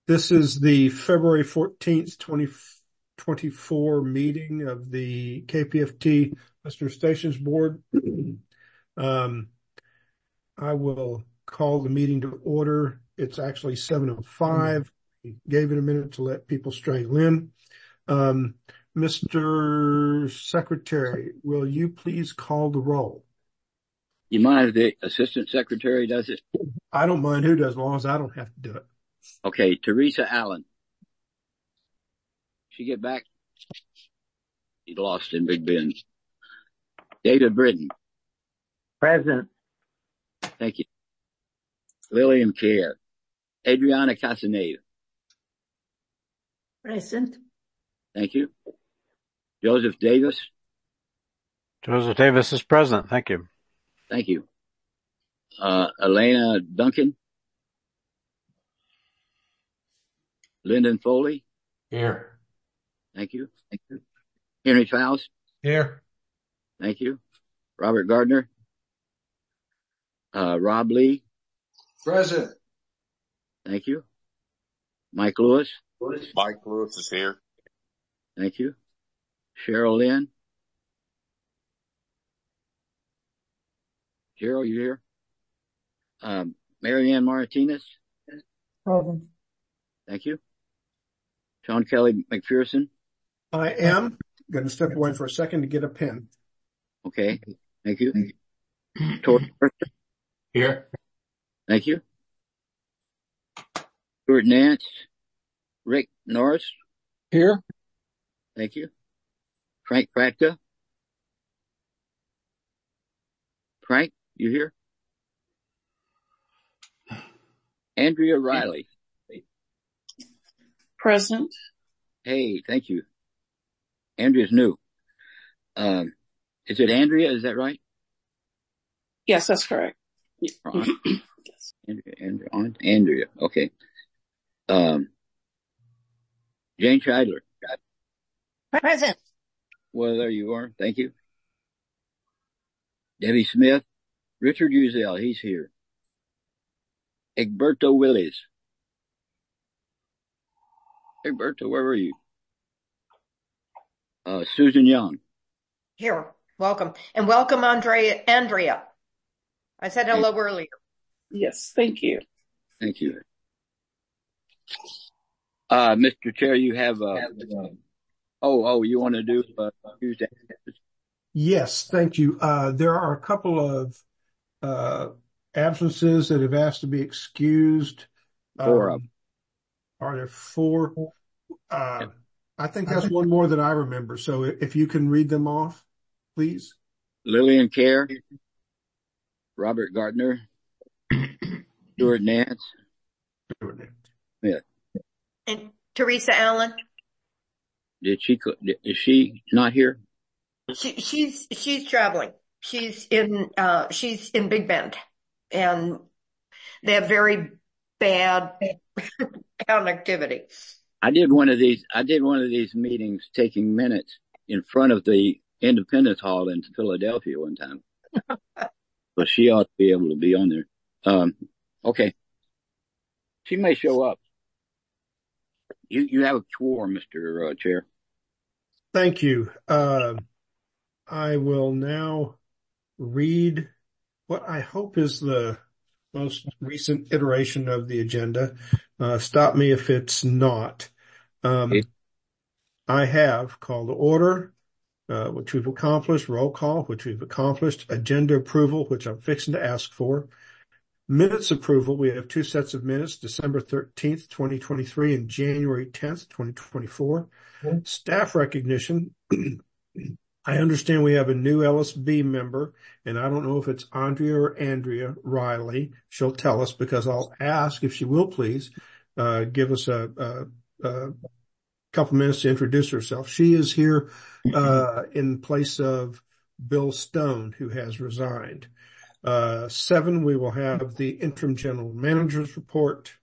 This is the February 14th, 2024 meeting of the KPFT Listener Stations Board. I will call the meeting to order. It's actually 7:05. Gave it a minute to let people straggle in. Mr. Secretary, will you please call the roll? You mind if the Assistant Secretary does it? I don't mind who does, as long as I don't have to do it. Okay, Teresa Allen. She get back? She lost in Big Bend. David Britton. Present. Thank you. Lillian Kerr. Adriana Casaneda. Present. Thank you. Joseph Davis. Joseph Davis is present. Thank you. Thank you. Elena Duncan. Lyndon Foley. Here. Thank you. Thank you. Henry Faust. Here. Thank you. Robert Gardner. Rob Lee. Present. Thank you. Mike Lewis. Mike Lewis is here. Thank you. Cheryl Lynn. Cheryl, you here? Marianne Martinez. Present. Thank you. Sean Kelly McPherson. I am going to step away for a second to get a pen. Okay. Thank you. Tori Mercer. Here. Thank you. Stuart Nance. Rick Norris. Here. Thank you. Frank Pratka. Frank, you here? Andrea Riley. Present. Hey, thank you. Andrea's new. Is it Andrea? Is that right? Yes, that's correct. Andrea. Okay. Jane Scheidler. Present. Well, there you are. Thank you. Debbie Smith. Richard Uzel. He's here. Egberto Willis. Egberto, where were you? Susan Young. Here. Welcome. And welcome, Andrea. I said hello earlier. Yes, thank you. Thank you. Mr. Chair, you have, you want to do, Tuesday? Yes, thank you. There are a couple of, absences that have asked to be excused. Four of them. Are there four? I think that's one more than I remember. So if you can read them off, please. Lillian Kerr, Robert Gardner, Stuart Nance, Smith. And Teresa Allen. Is she not here? She's traveling. She's in Big Bend, and they have very bad connectivity. I did one of these meetings taking minutes in front of the Independence Hall in Philadelphia one time. But she ought to be able to be on there. Okay. She may show up. You have a quorum, Mr. Chair. Thank you. I will now read what I hope is the most recent iteration of the agenda. Stop me if it's not. I have called to order, which we've accomplished, roll call, which we've accomplished, agenda approval, which I'm fixing to ask for, minutes approval. We have two sets of minutes, December 13th, 2023 and January 10th, 2024. Staff recognition. I understand we have a new LSB member, and I don't know if it's Andrea or Andrea Riley. She'll tell us, because I'll ask if she will please give us a couple minutes to introduce herself. She is here in place of Bill Stone, who has resigned. 7, we will have the interim general manager's report.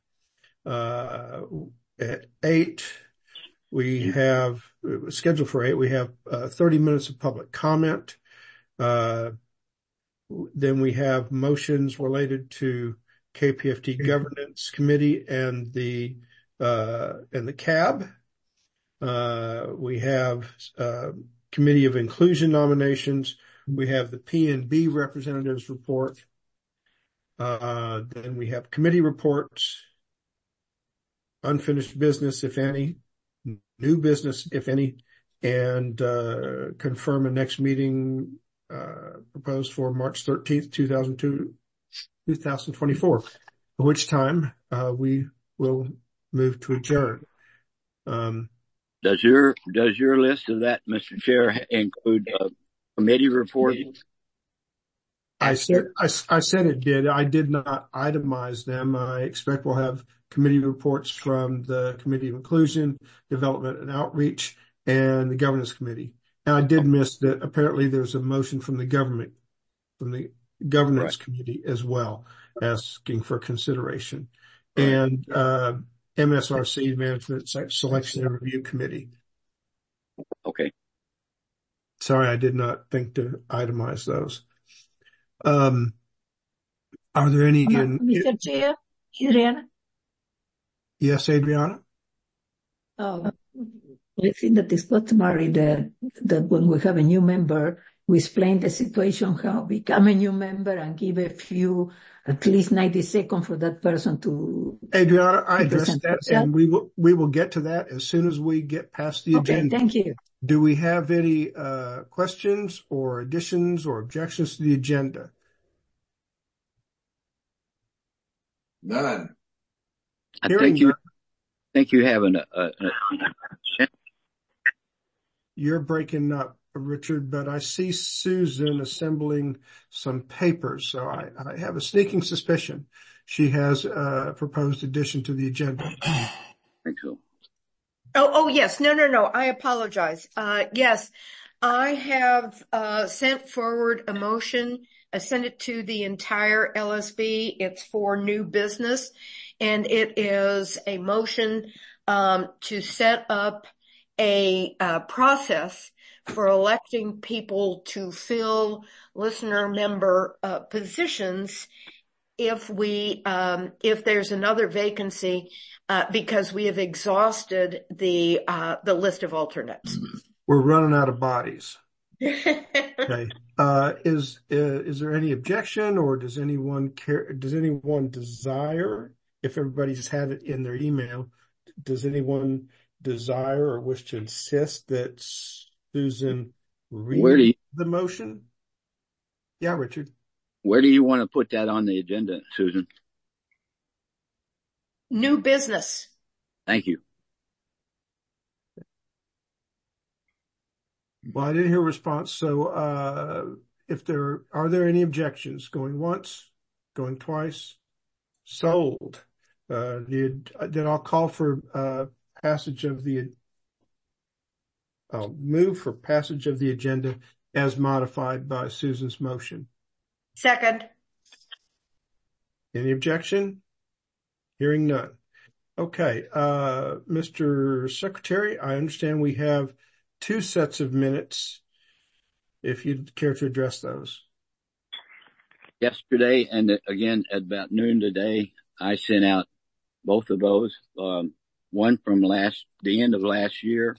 At 8, we have scheduled for 8. We have 30 minutes of public comment. Then we have motions related to KPFT governance committee and the and the CAB. We have Committee of Inclusion nominations. We have the P&B representatives report. Then we have committee reports, unfinished business, if any, new business, if any, and confirm a next meeting proposed for March 13th, 2024, at which time we will move to adjourn. Does your list of that, Mr. Chair, include committee report? I said it did. I did not itemize them. I expect we'll have committee reports from the Committee of Inclusion, Development and Outreach, and the Governance Committee. And I did miss that apparently there's a motion from the Governance right. Committee as well, asking for consideration. Right. And MSRC, Management Selection and Review Committee. Okay. Sorry, I did not think to itemize those. Are there any? Mr. Chair, Adriana? Yes, Adriana? I think that it's customary that when we have a new member, we explain the situation, how become a new member, and give a few, at least 90 seconds for that person to. Adriana, I addressed that, and we will get to that as soon as we get past the agenda. Okay, thank you. Do we have any questions or additions or objections to the agenda? None. I think you have You're breaking up, Richard, but I see Susan assembling some papers, so I have a sneaking suspicion she has a proposed addition to the agenda. I think so. Oh, yes. No. I apologize. Yes, I have, sent forward a motion. I sent it to the entire LSB. It's for new business, and it is a motion, to set up a process for electing people to fill listener member, positions if there's another vacancy, because we have exhausted the list of alternates. We're running out of bodies. Okay. Is there any objection, or does anyone care? Does anyone desire, if everybody's had it in their email, does anyone desire or wish to insist that Susan read the motion? Yeah, Richard. Where do you want to put that on the agenda, Susan? New business. Thank you. Well, I didn't hear a response. So, are there any objections? Going once, going twice, sold. Then I'll call for I'll move for passage of the agenda as modified by Susan's motion. Second. Any objection? Hearing none. Okay. Mr. Secretary, I understand we have 2 sets of minutes, if you'd care to address those. Yesterday, and again at about noon today, I sent out both of those. One from the end of last year,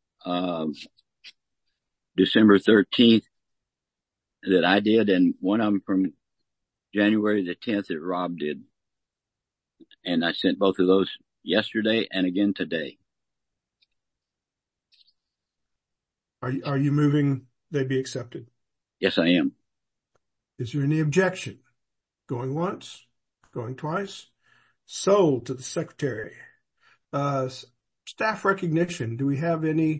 December 13th, that I did, and one of them from January the 10th that Rob did. And I sent both of those yesterday and again today. Are you moving they be accepted? Yes, I am. Is there any objection? Going once, going twice? Sold to the Secretary. Staff recognition. Do we have any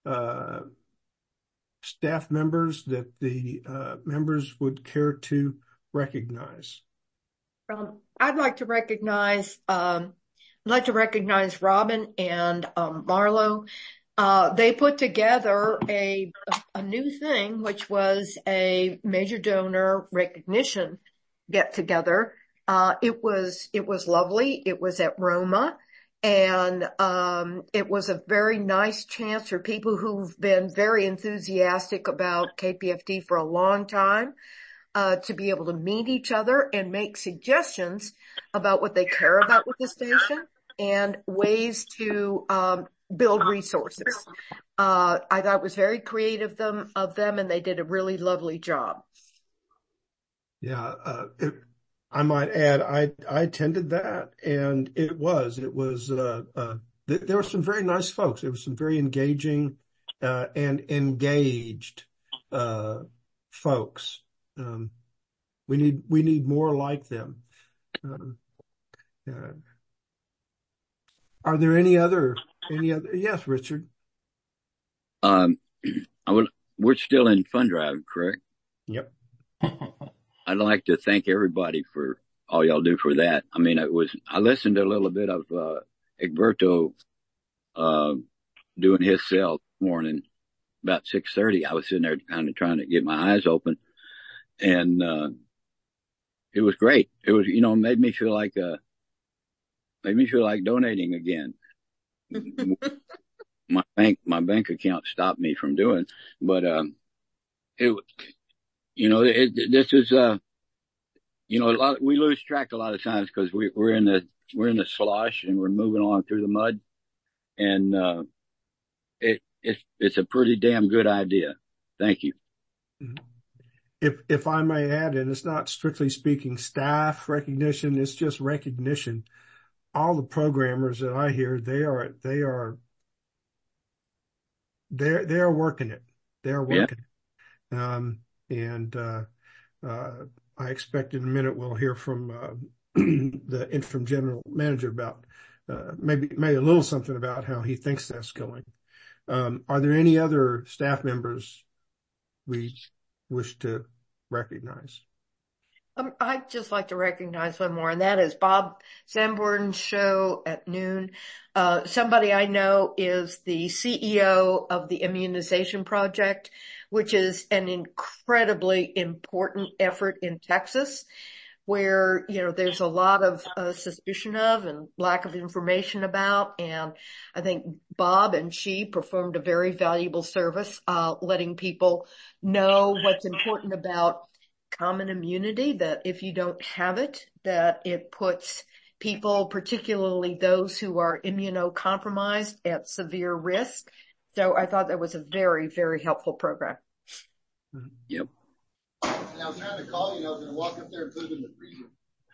staff members that the members would care to recognize? I'd like to recognize Robin and Marlo. They put together a new thing, which was a major donor recognition get together. It was lovely. It was at Roma, and it was a very nice chance for people who've been very enthusiastic about KPFT for a long time, to be able to meet each other and make suggestions about what they care about with the station. and ways to build resources. I thought it was very creative of them, and they did a really lovely job. Yeah, I might add, I attended that, and it was there were some very nice folks. There was some very engaging and engaged folks. We need more like them. Are there any other? Yes, Richard. We're still in fund drive, correct? Yep. I'd like to thank everybody for all y'all do for that. I mean, I listened to a little bit of, Egberto, doing his cell this morning about 6:30. I was sitting there kind of trying to get my eyes open, and, it was great. It was, made me feel like donating again. My bank account stopped me from doing, but, this is, we lose track a lot of times because we're in the slush and we're moving on through the mud. And, it's a pretty damn good idea. Thank you. If I may add, and it's not strictly speaking staff recognition, it's just recognition. All the programmers that I hear, they are working it. They're working it. I expect in a minute we'll hear from the interim general manager about maybe a little something about how he thinks that's going. Are there any other staff members we wish to recognize? I'd just like to recognize one more, and that is Bob Sanborn's show at noon. Somebody I know is the CEO of the Immunization Project, which is an incredibly important effort in Texas, where, there's a lot of suspicion of and lack of information about. And I think Bob and she performed a very valuable service, letting people know what's important about common immunity, that if you don't have it, that it puts people, particularly those who are immunocompromised, at severe risk. So I thought that was a very, very helpful program. Yep. And I was trying to call you, and I was going to walk up there and put it in the freezer.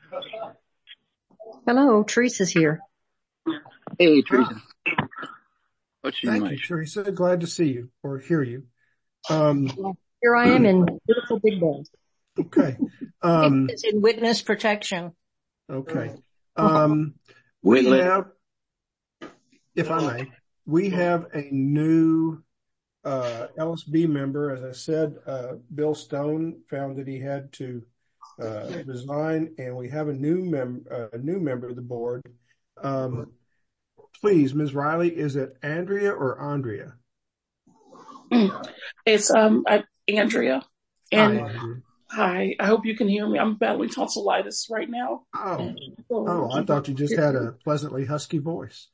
Hello, Teresa's here. Hey, Teresa. Thank you, Teresa. Glad to see you or hear you. Here I am in beautiful Big Bend. Okay. It's in witness protection. Okay. We have, if I may, we have a new LSB member. As I said, Bill Stone found that he had to resign, and we have a new member of the board. Please, Ms. Riley, is it Andrea or Andrea? It's Andrea. And Hi, Andrea. hi, I hope you can hear me. I'm battling tonsillitis right now. Oh, I thought you just had a pleasantly husky voice.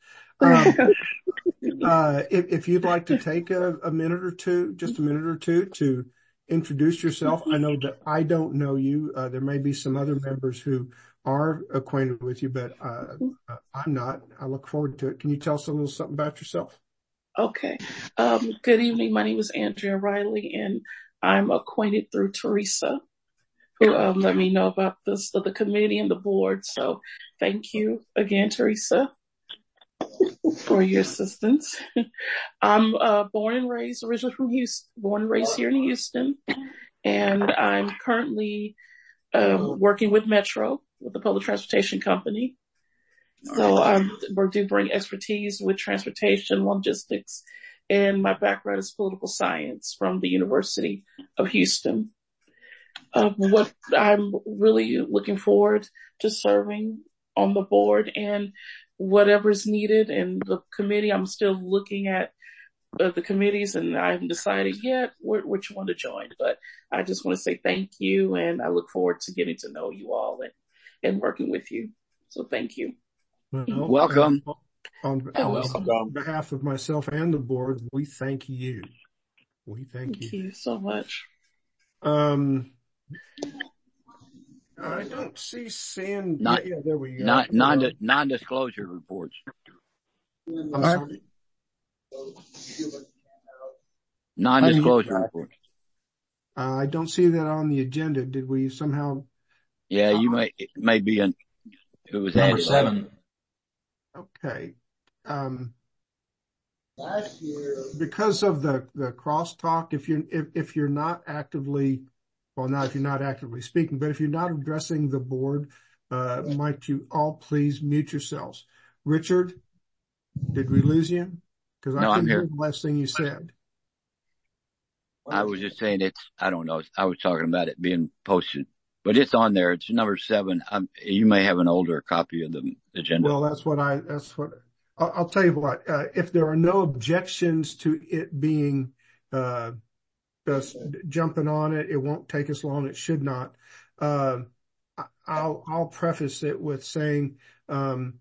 If you'd like to take a minute or two, just a minute or two to introduce yourself. I know that I don't know you. There may be some other members who are acquainted with you, but I'm not. I look forward to it. Can you tell us a little something about yourself? Okay. Good evening. My name is Andrea Riley, and I'm acquainted through Teresa, who let me know about the committee and the board. So thank you again, Teresa, for your assistance. I'm born and raised, originally from Houston, born and raised here in Houston, and I'm currently working with Metro, with the public transportation company. So I do bring expertise with transportation, logistics, and my background is political science from the University of Houston. What I'm really looking forward to serving on the board and whatever's needed in the committee. I'm still looking at the committees, and I haven't decided yet which one to join, but I just want to say thank you, and I look forward to getting to know you all and working with you. So thank you. Well, welcome. On behalf of myself and the board, we thank you. We thank you. Thank you so much. I don't see Sandy. Not, Yeah, there we go. non-disclosure reports. I'm sorry. Non-disclosure reports. I don't see that on the agenda. Did we somehow? Yeah, it may be it was Number added. 7. Okay. Because of the crosstalk, if you're not actively, well, not if you're not actively speaking, but if you're not addressing the board, might you all please mute yourselves? Richard, did we lose you? Because No, I I'm couldn't here. hear the last thing you said. I was just saying I don't know. I was talking about it being posted, but it's on there. It's number 7. You may have an older copy of the agenda. Well, I'll tell you what, if there are no objections to it being, just jumping on it, it won't take us long. It should not. I'll preface it with saying, in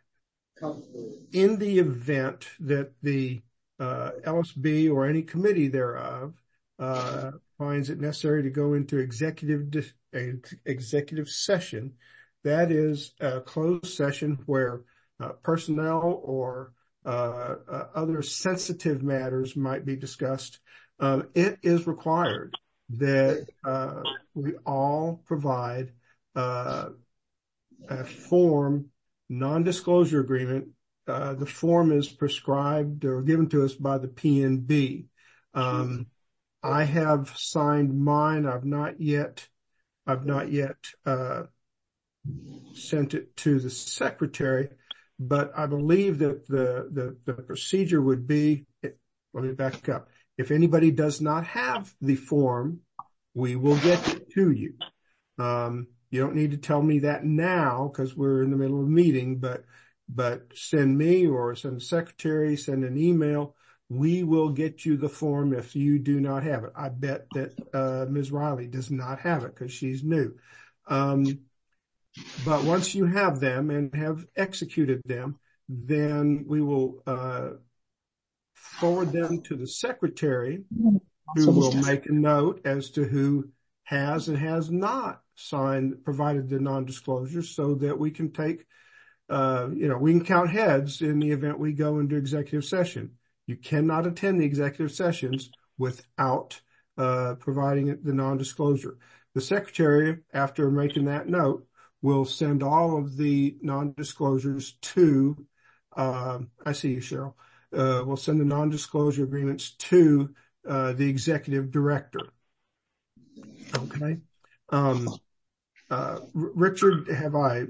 the event that the, LSB or any committee thereof, finds it necessary to go into executive session, that is a closed session where personnel or other sensitive matters might be discussed. It is required that we all provide a form non-disclosure agreement. The form is prescribed or given to us by the PNB. I have signed mine. I've not yet sent it to the secretary, but I believe that the procedure would be, let me back up. If anybody does not have the form, we will get it to you. You don't need to tell me that now because we're in the middle of a meeting, but send me or send the secretary, send an email. We will get you the form if you do not have it. I bet that Ms. Riley does not have it because she's new. But once you have them and have executed them, then we will forward them to the secretary, who will make a note as to who has and has not provided the non-disclosure, so that we can take, we can count heads in the event we go into executive session. You cannot attend the executive sessions without providing the non-disclosure. The secretary, after making that note, will send all of the non-disclosures to, I see you, Cheryl, we'll send the non-disclosure agreements to the executive director. Okay. Richard, have I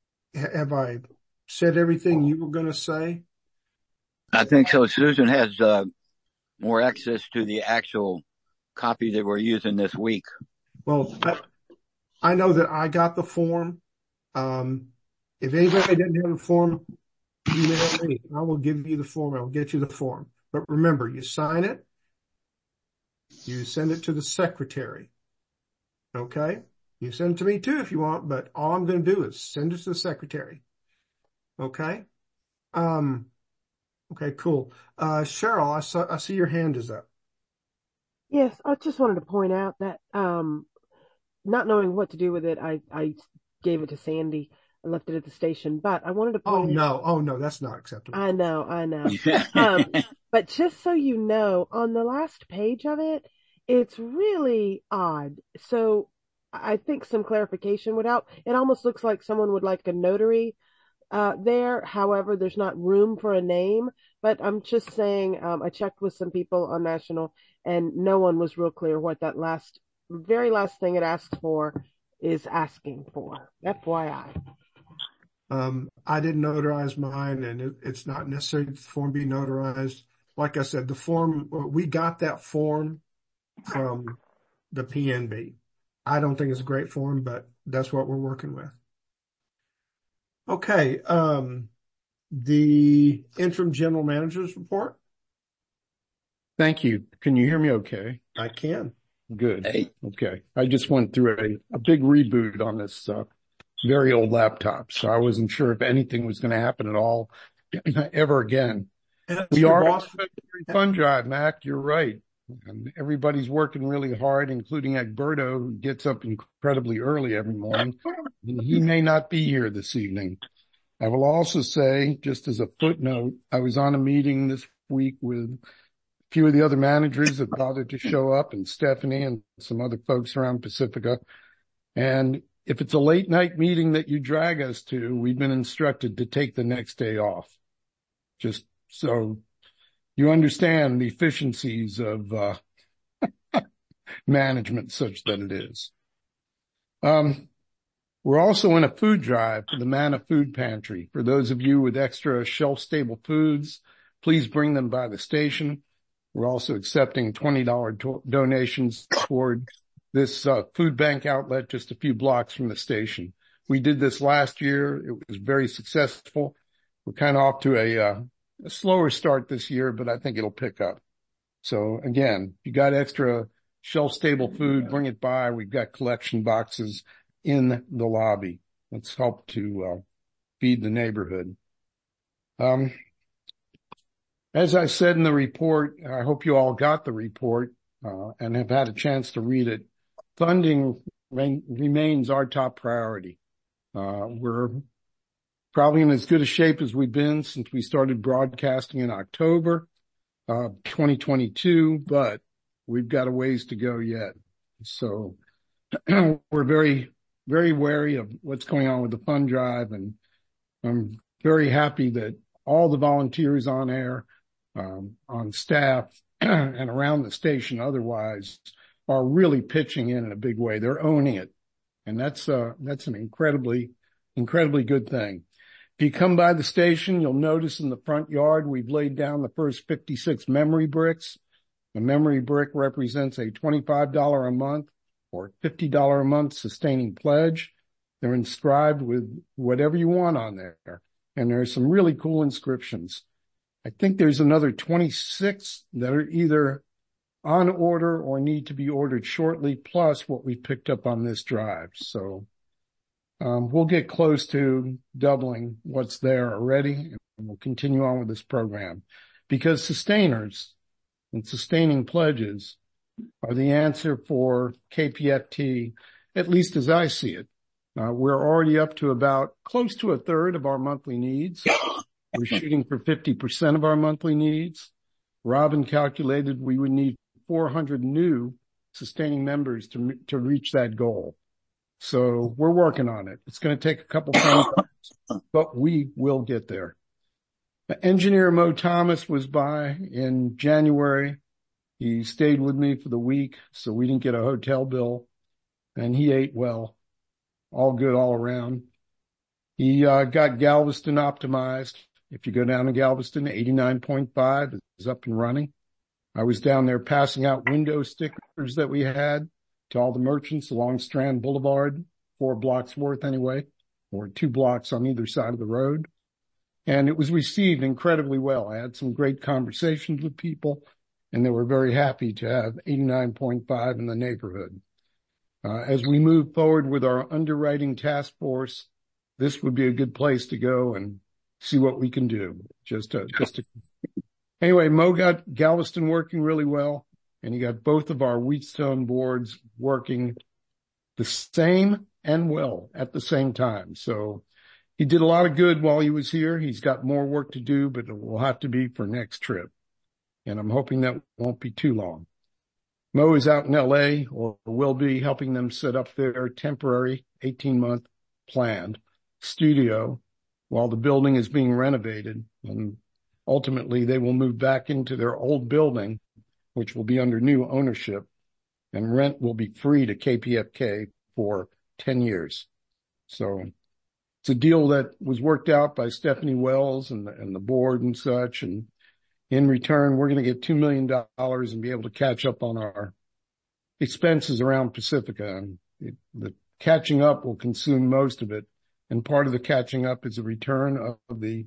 said everything you were going to say? I think so. Susan has more access to the actual copy that we're using this week. Well, I know that I got the form. If anybody didn't have the form, email me. I will give you the form. I will get you the form. But remember, you sign it. You send it to the secretary. Okay? You send it to me too if you want, but all I'm going to do is send it to the secretary. Okay? Okay, cool. Cheryl, I see your hand is up. Yes, I just wanted to point out that, not knowing what to do with it, I gave it to Sandy. I left it at the station, but I wanted to point out. Oh no, that's not acceptable. I know. But just so you know, on the last page of it, it's really odd. So I think some clarification would help. It almost looks like someone would like a notary there. However, there's not room for a name, but I'm just saying, I checked with some people on National and no one was real clear what that very last thing it asks for is asking for. FYI. I didn't notarize mine, and it's not necessary that the form be notarized. Like I said, we got that form from the PNB. I don't think it's a great form, but that's what we're working with. Okay. The interim general manager's report. Thank you. Can you hear me okay? I can. Good. Hey. Okay. I just went through a big reboot on this very old laptop, so I wasn't sure if anything was going to happen at all ever again. We are on a fun drive, Mac. You're right. And everybody's working really hard, including Egberto, who gets up incredibly early every morning. And he may not be here this evening. I will also say, just as a footnote, I was on a meeting this week with a few of the other managers that bothered to show up, and Stephanie and some other folks around Pacifica. And if it's a late night meeting that you drag us to, we've been instructed to take the next day off. Just so you understand the efficiencies of management such that it is. We're also in a food drive for the Manna Food Pantry. For those of you with extra shelf-stable foods, please bring them by the station. We're also accepting $20 donations toward this food bank outlet just a few blocks from the station. We did this last year. It was very successful. We're kind of off to a slower start this year, but I think it'll pick up. So again, if you got extra shelf-stable food, bring it by. We've got collection boxes in the lobby. Let's help to feed the neighborhood. As I said in the report, I hope you all got the report and have had a chance to read it. Funding remains our top priority. We're probably in as good a shape as we've been since we started broadcasting in October 2022, but we've got a ways to go yet. So we're very, very wary of what's going on with the fund drive, and I'm very happy that all the volunteers on air, on staff, and around the station otherwise are really pitching in a big way. They're owning it, and that's an incredibly good thing. If you come by the station, you'll notice in the front yard we've laid down the first 56 memory bricks. A memory brick represents a $25 a month or $50 a month sustaining pledge. They're inscribed with whatever you want on there. And there's some really cool inscriptions. I think there's another 26 that are either on order or need to be ordered shortly, plus what we picked up on this drive. So we'll get close to doubling what's there already, and we'll continue on with this program because sustainers and sustaining pledges are the answer for KPFT, at least as I see it. We're already up to about close to a third of our monthly needs. We're shooting for 50% of our monthly needs. Robin calculated we would need 400 new sustaining members to reach that goal. So we're working on it. It's going to take a couple times, but we will get there. Engineer Mo Thomas was by in January. He stayed with me for the week, so we didn't get a hotel bill, and he ate well. All good all around. He got Galveston optimized. If you go down to Galveston, 89.5 is up and running. I was down there passing out window stickers that we had to all the merchants along Strand Boulevard, 4 blocks worth anyway, or 2 blocks on either side of the road. And it was received incredibly well. I had some great conversations with people, and they were very happy to have 89.5 in the neighborhood. As we move forward with our underwriting task force, this would be a good place to go and see what we can do. Anyway, Mo got Galveston working really well, and he got both of our Wheatstone boards working the same and well at the same time. So he did a lot of good while he was here. He's got more work to do, but it will have to be for next trip. And I'm hoping that won't be too long. Mo is out in LA, or will be, helping them set up their temporary 18-month planned studio while the building is being renovated. And ultimately, they will move back into their old building, which will be under new ownership, and rent will be free to KPFK for 10 years. So it's a deal that was worked out by Stephanie Wells and the board and such. And in return, we're going to get $2 million and be able to catch up on our expenses around Pacifica. And the catching up will consume most of it. And part of the catching up is a return of the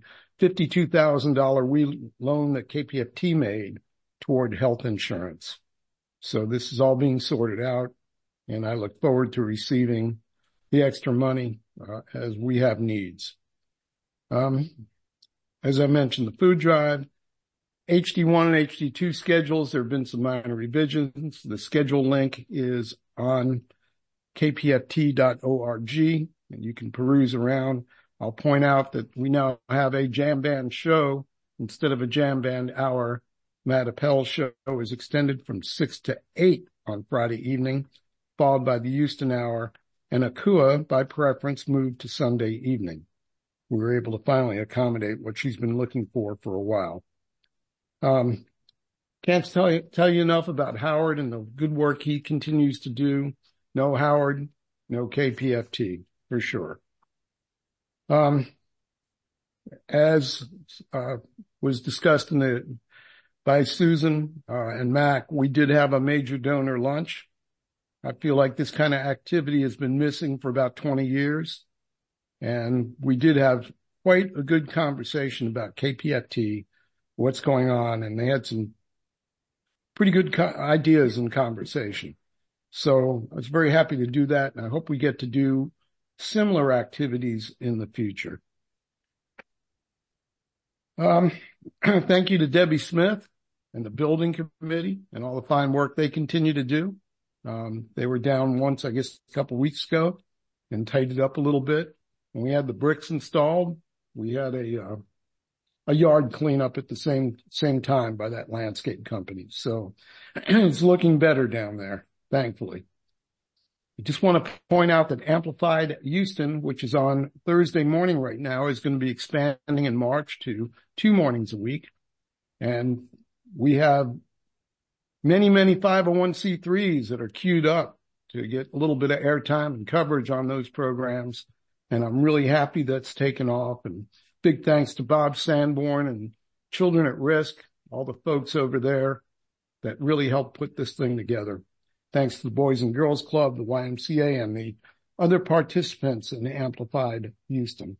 $52,000 loan that KPFT made toward health insurance. So this is all being sorted out, and I look forward to receiving the extra money as we have needs. As I mentioned, the food drive, HD1 and HD2 schedules, there have been some minor revisions. The schedule link is on kpft.org, and you can peruse around. I'll point out that we now have a jam band show instead of a jam band hour. Matt Appel's show is extended from 6 to 8 on Friday evening, followed by the Houston hour, and Akua, by preference, moved to Sunday evening. We were able to finally accommodate what she's been looking for a while. Can't tell you enough about Howard and the good work he continues to do. No Howard, no KPFT, for sure. As was discussed by Susan and Mac, we did have a major donor lunch. I feel like this kind of activity has been missing for about 20 years. And we did have quite a good conversation about KPFT, what's going on, and they had some pretty good ideas in conversation. So I was very happy to do that, and I hope we get to do similar activities in the future. Thank you to Debbie Smith and the building committee and all the fine work they continue to do. They were down once, I guess, a couple weeks ago and tightened it up a little bit. When we had the bricks installed, we had a yard cleanup at the same time by that landscape company. So it's looking better down there, thankfully. I just want to point out that Amplified Houston, which is on Thursday morning right now, is going to be expanding in March to 2 mornings a week. And we have many 501c3s that are queued up to get a little bit of airtime and coverage on those programs. And I'm really happy that's taken off. And big thanks to Bob Sanborn and Children at Risk, all the folks over there that really helped put this thing together. Thanks to the Boys and Girls Club, the YMCA, and the other participants in Amplified Houston.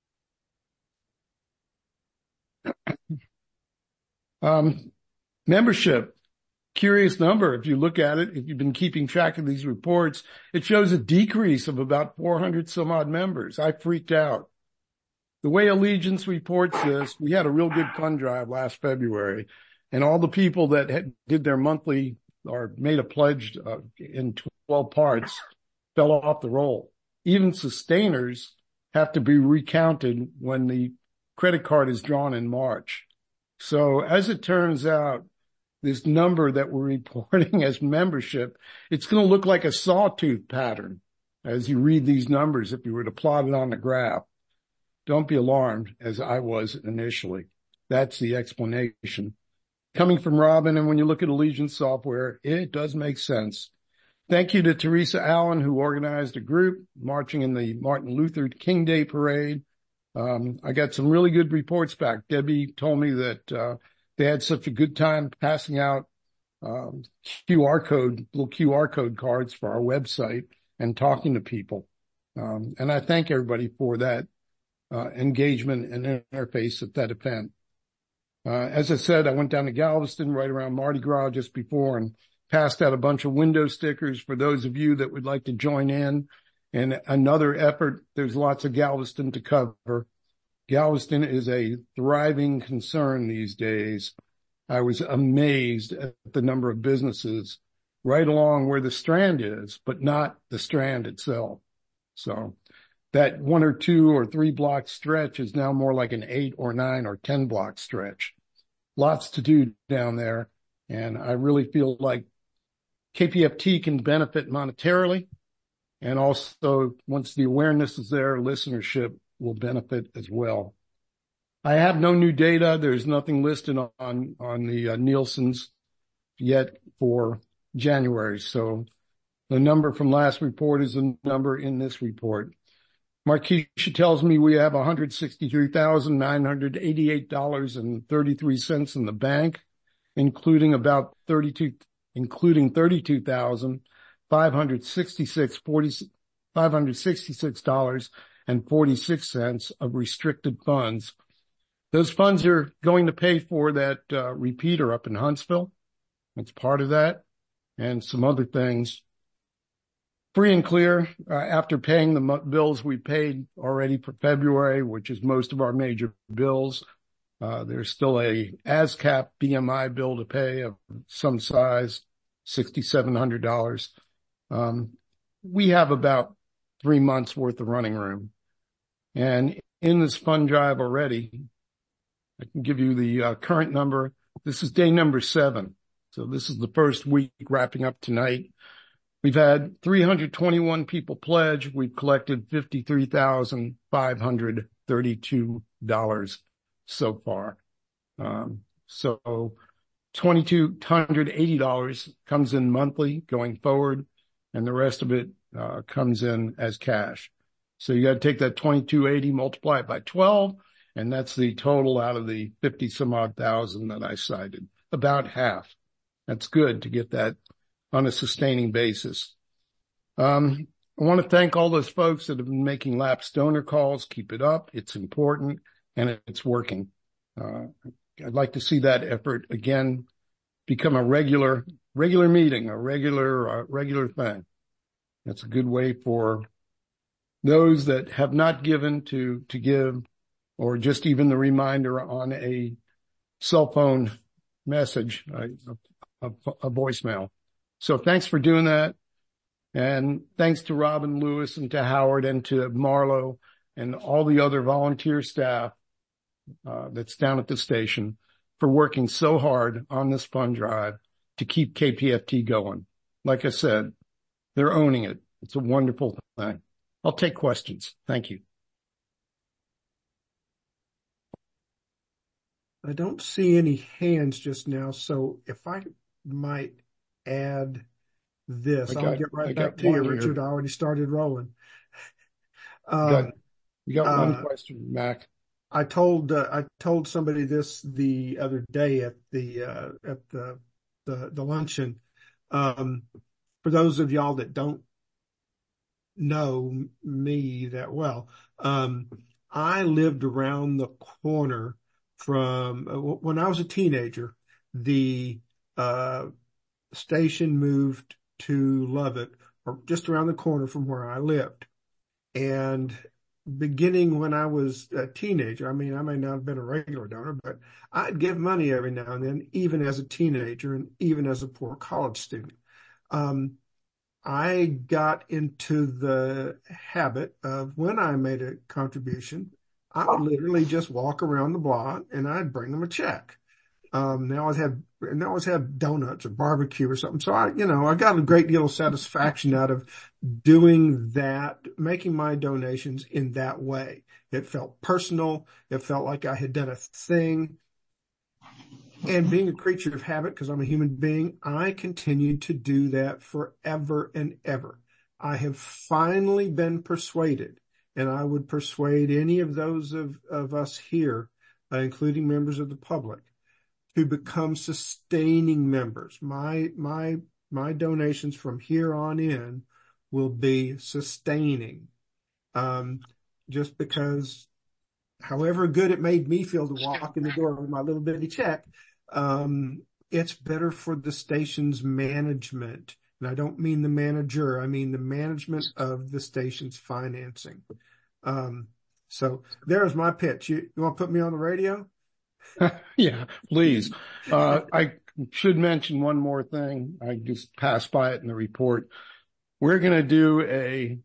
Membership, curious number. If you look at it, if you've been keeping track of these reports, it shows a decrease of about 400 some odd members. I freaked out. The way Allegiance reports this, we had a real good fund drive last February, and all the people that did their monthly or made a pledge in 12 parts fell off the roll. Even sustainers have to be recounted when the credit card is drawn in March. So as it turns out, this number that we're reporting as membership, it's going to look like a sawtooth pattern as you read these numbers if you were to plot it on the graph. Don't be alarmed, as I was initially. That's the explanation. Coming from Robin, and when you look at Allegiance software, it does make sense. Thank you to Teresa Allen, who organized a group marching in the Martin Luther King Day Parade. I got some really good reports back. Debbie told me that they had such a good time passing out little QR code cards for our website and talking to people. And I thank everybody for that engagement and interface at that event. As I said, I went down to Galveston right around Mardi Gras just before and passed out a bunch of window stickers for those of you that would like to join in. And another effort, there's lots of Galveston to cover. Galveston is a thriving concern these days. I was amazed at the number of businesses right along where the Strand is, but not the Strand itself. So that 1 or 2 or 3 block stretch is now more like an 8 or 9 or 10 block stretch. Lots to do down there. And I really feel like KPFT can benefit monetarily. And also, once the awareness is there, listenership will benefit as well. I have no new data. There's nothing listed on the Nielsen's yet for January. So the number from last report is the number in this report. Markeisha tells me we have $163,988.33 in the bank, including $566.46 of restricted funds. Those funds are going to pay for that repeater up in Huntsville. It's part of that, and some other things. Free and clear, after paying the bills we paid already for February, which is most of our major bills, There's still a ASCAP BMI bill to pay of some size, $6,700. We have about 3 months worth of running room. And in this fund drive already, I can give you the current number. This is day number 7. So this is the first week wrapping up tonight. We've had 321 people pledge. We've collected $53,532 so far. So $2,280 comes in monthly going forward, and the rest of it comes in as cash. So you got to take that 2,280, multiply it by 12, and that's the total out of the 50 some odd thousand that I cited, about half. That's good to get that on a sustaining basis. I want to thank all those folks that have been making lapsed donor calls. Keep it up. It's important and it's working. I'd like to see that effort again become a regular meeting, a regular thing. That's a good way for those that have not given to give, or just even the reminder on a cell phone message, a voicemail. So thanks for doing that. And thanks to Robin Lewis and to Howard and to Marlo and all the other volunteer staff that's down at the station for working so hard on this fund drive to keep KPFT going. Like I said, they're owning it. It's a wonderful thing. I'll take questions. Thank you. I don't see any hands just now, so if I might add this, I'll get right back to you, Richard. I already started rolling. You got one question, Mac. I told somebody this the other day at the luncheon. For those of y'all that don't know me that well, I lived around the corner from when I was a teenager. The station moved to Lubbock, or just around the corner from where I lived. And beginning when I was a teenager, I mean, I may not have been a regular donor, but I'd give money every now and then, even as a teenager and even as a poor college student. I got into the habit of, when I made a contribution, I would literally just walk around the block and I'd bring them a check. They always had donuts or barbecue or something. So I got a great deal of satisfaction out of doing that, making my donations in that way. It felt personal. It felt like I had done a thing. And being a creature of habit, because I'm a human being, I continued to do that forever and ever. I have finally been persuaded, and I would persuade any of those of us here, including members of the public, to become sustaining members. My donations from here on in will be sustaining. Just because, however good it made me feel to walk in the door with my little bitty check, it's better for the station's management. And I don't mean the manager, I mean the management of the station's financing. So there's my pitch. You want to put me on the radio? Yeah, please. I should mention one more thing. I just passed by it in the report. We're going to do a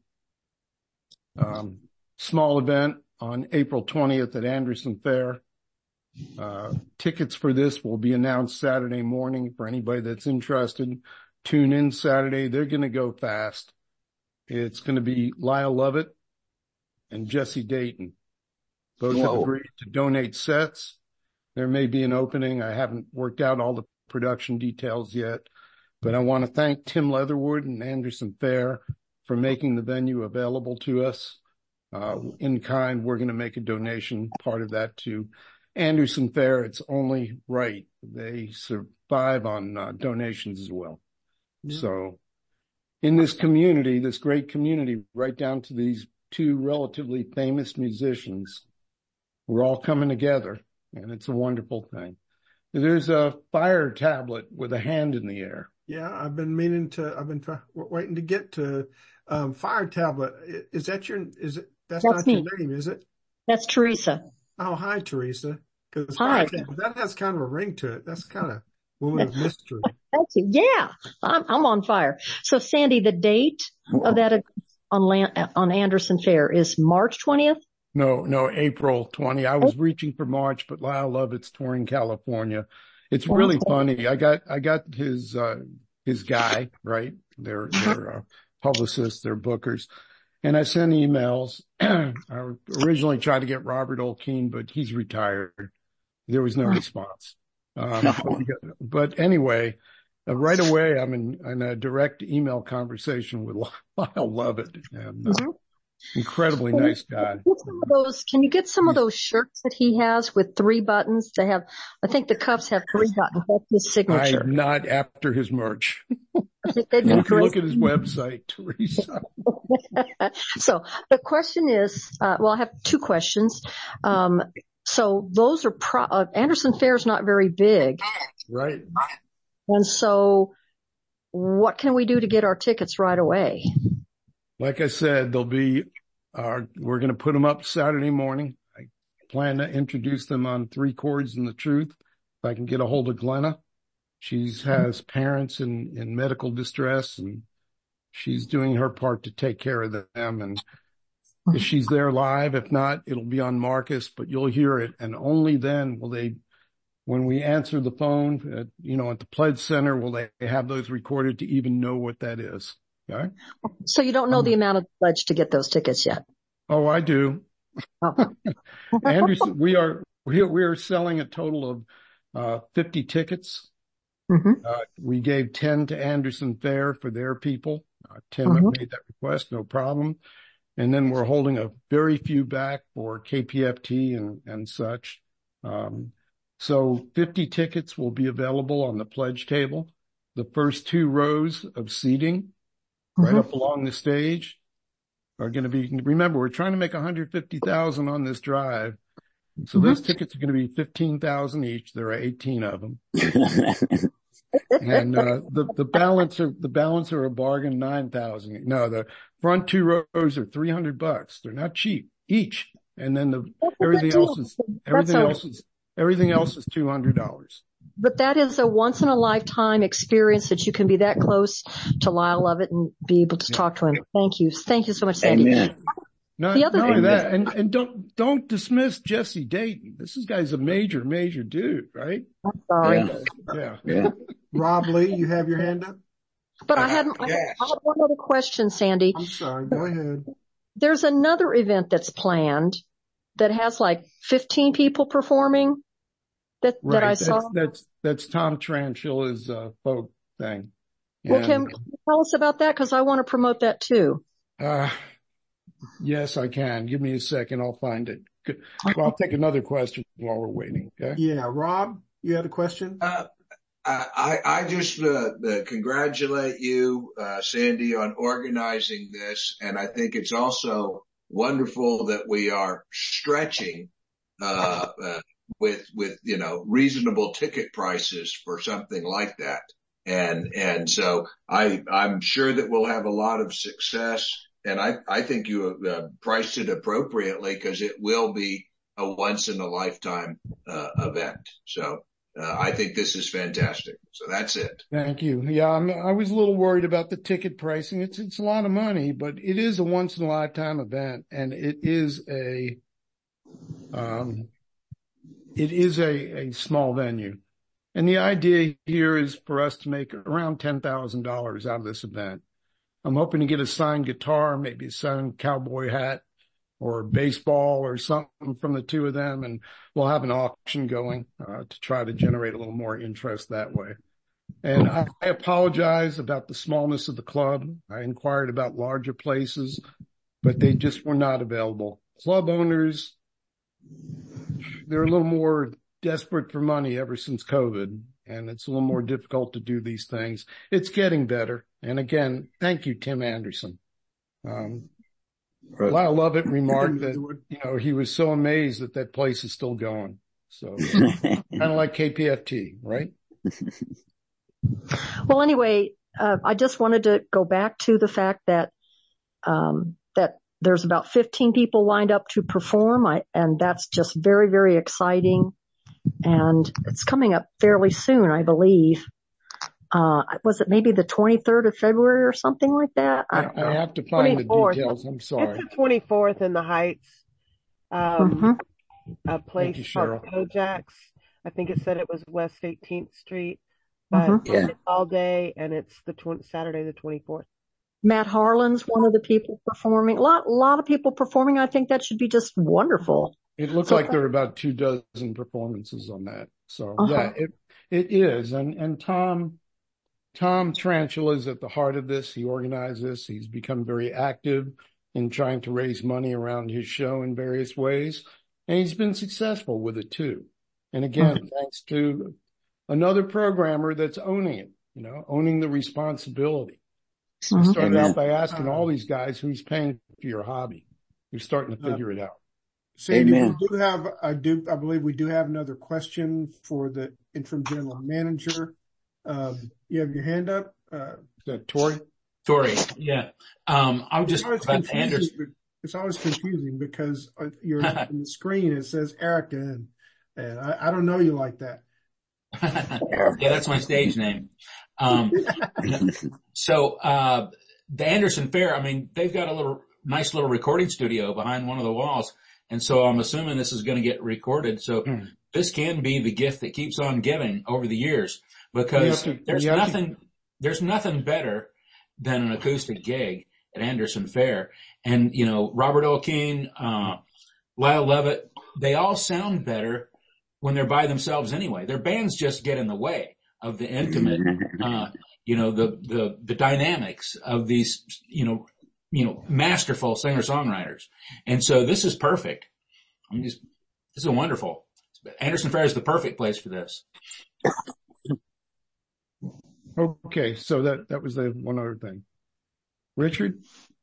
small event on April 20th at Anderson Fair. Tickets for this will be announced Saturday morning for anybody that's interested. Tune in Saturday. They're going to go fast. It's going to be Lyle Lovett and Jesse Dayton. Both have agreed to donate sets. There may be an opening. I haven't worked out all the production details yet, but I want to thank Tim Leatherwood and Anderson Fair for making the venue available to us. In kind, we're going to make a donation, part of that to Anderson Fair. It's only right. They survive on donations as well. Yeah. So in this community, this great community, right down to these two relatively famous musicians, we're all coming together, and it's a wonderful thing. There's a fire tablet with a hand in the air. Yeah, I've been waiting to get to fire tablet. Is that that's not me. Your name, is it? That's Teresa. Oh, hi, Teresa. Hi. That has kind of a ring to it. That's kind of woman of mystery. Thank you. Yeah, I'm on fire. So Sandy, the date of that on Anderson Fair is March 20th? No, April 20. I was reaching for March, but Lyle Lovett's touring California. It's really funny. I got his guy, right? They're publicists, they're bookers. And I sent emails. I originally tried to get Robert Olkeen, but he's retired. There was no response. But anyway, right away, I'm in a direct email conversation with Lyle Lovett, and incredibly nice guy. Can you get some of those shirts that he has with 3 buttons? I think the cuffs have 3 buttons. That's his signature. I'm not after his merch. You can look at his website, Teresa. So the question is, I have 2 questions. So those are Anderson Fair is not very big. Right. And so what can we do to get our tickets right away? Like I said, they'll be, we're going to put them up Saturday morning. I plan to introduce them on 3 Chords and the Truth. If I can get a hold of Glenna. She has parents in medical distress, and she's doing her part to take care of them. And if she's there live, if not, it'll be on Marcus, but you'll hear it. And only then will they, when we answer the phone, at the Pledge Center, will they have those recorded to even know what that is. Okay. So you don't know the amount of the pledge to get those tickets yet? Oh, I do. Anderson, we are selling a total of 50 tickets. We gave 10 to Anderson Fair for their people. Tim made that request, no problem. And then we're holding a very few back for KPFT and such. So 50 tickets will be available on the pledge table. The first 2 rows of seating right up along the stage are going to be, remember, we're trying to make 150,000 on this drive. So those tickets are going to be 15,000 each. There are 18 of them. And, the balance are a bargain, 9,000. No, the front 2 rows are $300. They're not cheap each. And then everything else is $200. But that is a once in a lifetime experience that you can be that close to Lyle Lovett and be able to talk to him. Thank you. Thank you so much, Sandy. Amen. Not only that, and don't dismiss Jesse Dayton. This guy's a major dude, right? I'm sorry. Yeah. Rob Lee, you have your hand up? But I had one other question, Sandy. I'm sorry. Go ahead. There's another event that's planned that has like 15 people performing that I saw. That's Tom Tranchilla's folk thing. Well, can you tell us about that? Because I want to promote that too. Yes, I can. Give me a second. I'll find it. Well, I'll take another question while we're waiting. Okay. Yeah. Rob, you had a question? I just congratulate you, Sandy, on organizing this. And I think it's also wonderful that we are stretching with reasonable ticket prices for something like that. And so I'm sure that we'll have a lot of success. And I think you priced it appropriately because it will be a once in a lifetime event. So I think this is fantastic. So that's it. Thank you. Yeah, I was a little worried about the ticket pricing. It's a lot of money, but it is a once in a lifetime event, and it is a small venue. And the idea here is for us to make around $10,000 out of this event. I'm hoping to get a signed guitar, maybe a signed cowboy hat or baseball or something from the 2 of them. And we'll have an auction going, to try to generate a little more interest that way. And I apologize about the smallness of the club. I inquired about larger places, but they just were not available. Club owners, they're a little more desperate for money ever since COVID, and it's a little more difficult to do these things. It's getting better. And again, thank you, Tim Anderson. Lyle Lovett remarked that, he was so amazed that place is still going. So kind of like KPFT, right? Well, anyway, I just wanted to go back to the fact that, that there's about 15 people lined up to perform. And that's just very, very exciting. and it's coming up fairly soon, I believe. Was it maybe the 23rd of February or something like that? I don't know. I have to find 24th. the details. I'm sorry. It's the 24th in the Heights, a place called Kojaks. I think it said it was West 18th Street, but it's all day, and it's Saturday the 24th. Matt Harlan's one of the people performing. A lot of people performing. I think that should be just wonderful. It looks like there are about 24 performances on that. So yeah, it is. And Tom Tarantula is at the heart of this. He organized this. He's become very active in trying to raise money around his show in various ways. And he's been successful with it too. And again, thanks to another programmer that's owning it, owning the responsibility. I started out by asking all these guys who's paying for your hobby. You're starting to figure it out. Sandy, we do have, I believe we do have another question for the interim general manager. You have your hand up. Is that Tori? Tori, yeah. I'm just about Anderson. It's always confusing because you're on the screen. It says Erica, and I don't know you like that. Yeah, that's my stage name. So the Anderson Fair, I mean, they've got a nice little recording studio behind one of the walls. And so I'm assuming this is going to get recorded. So this can be the gift that keeps on giving over the years, because there's nothing better than an acoustic gig at Anderson Fair. And, Robert Earl Keen, Lyle Lovett, they all sound better when they're by themselves anyway. Their bands just get in the way of the intimate, the dynamics of these, masterful singer-songwriters. And so this is perfect. This is wonderful. Anderson Fair is the perfect place for this. Okay. So that was the one other thing. Richard?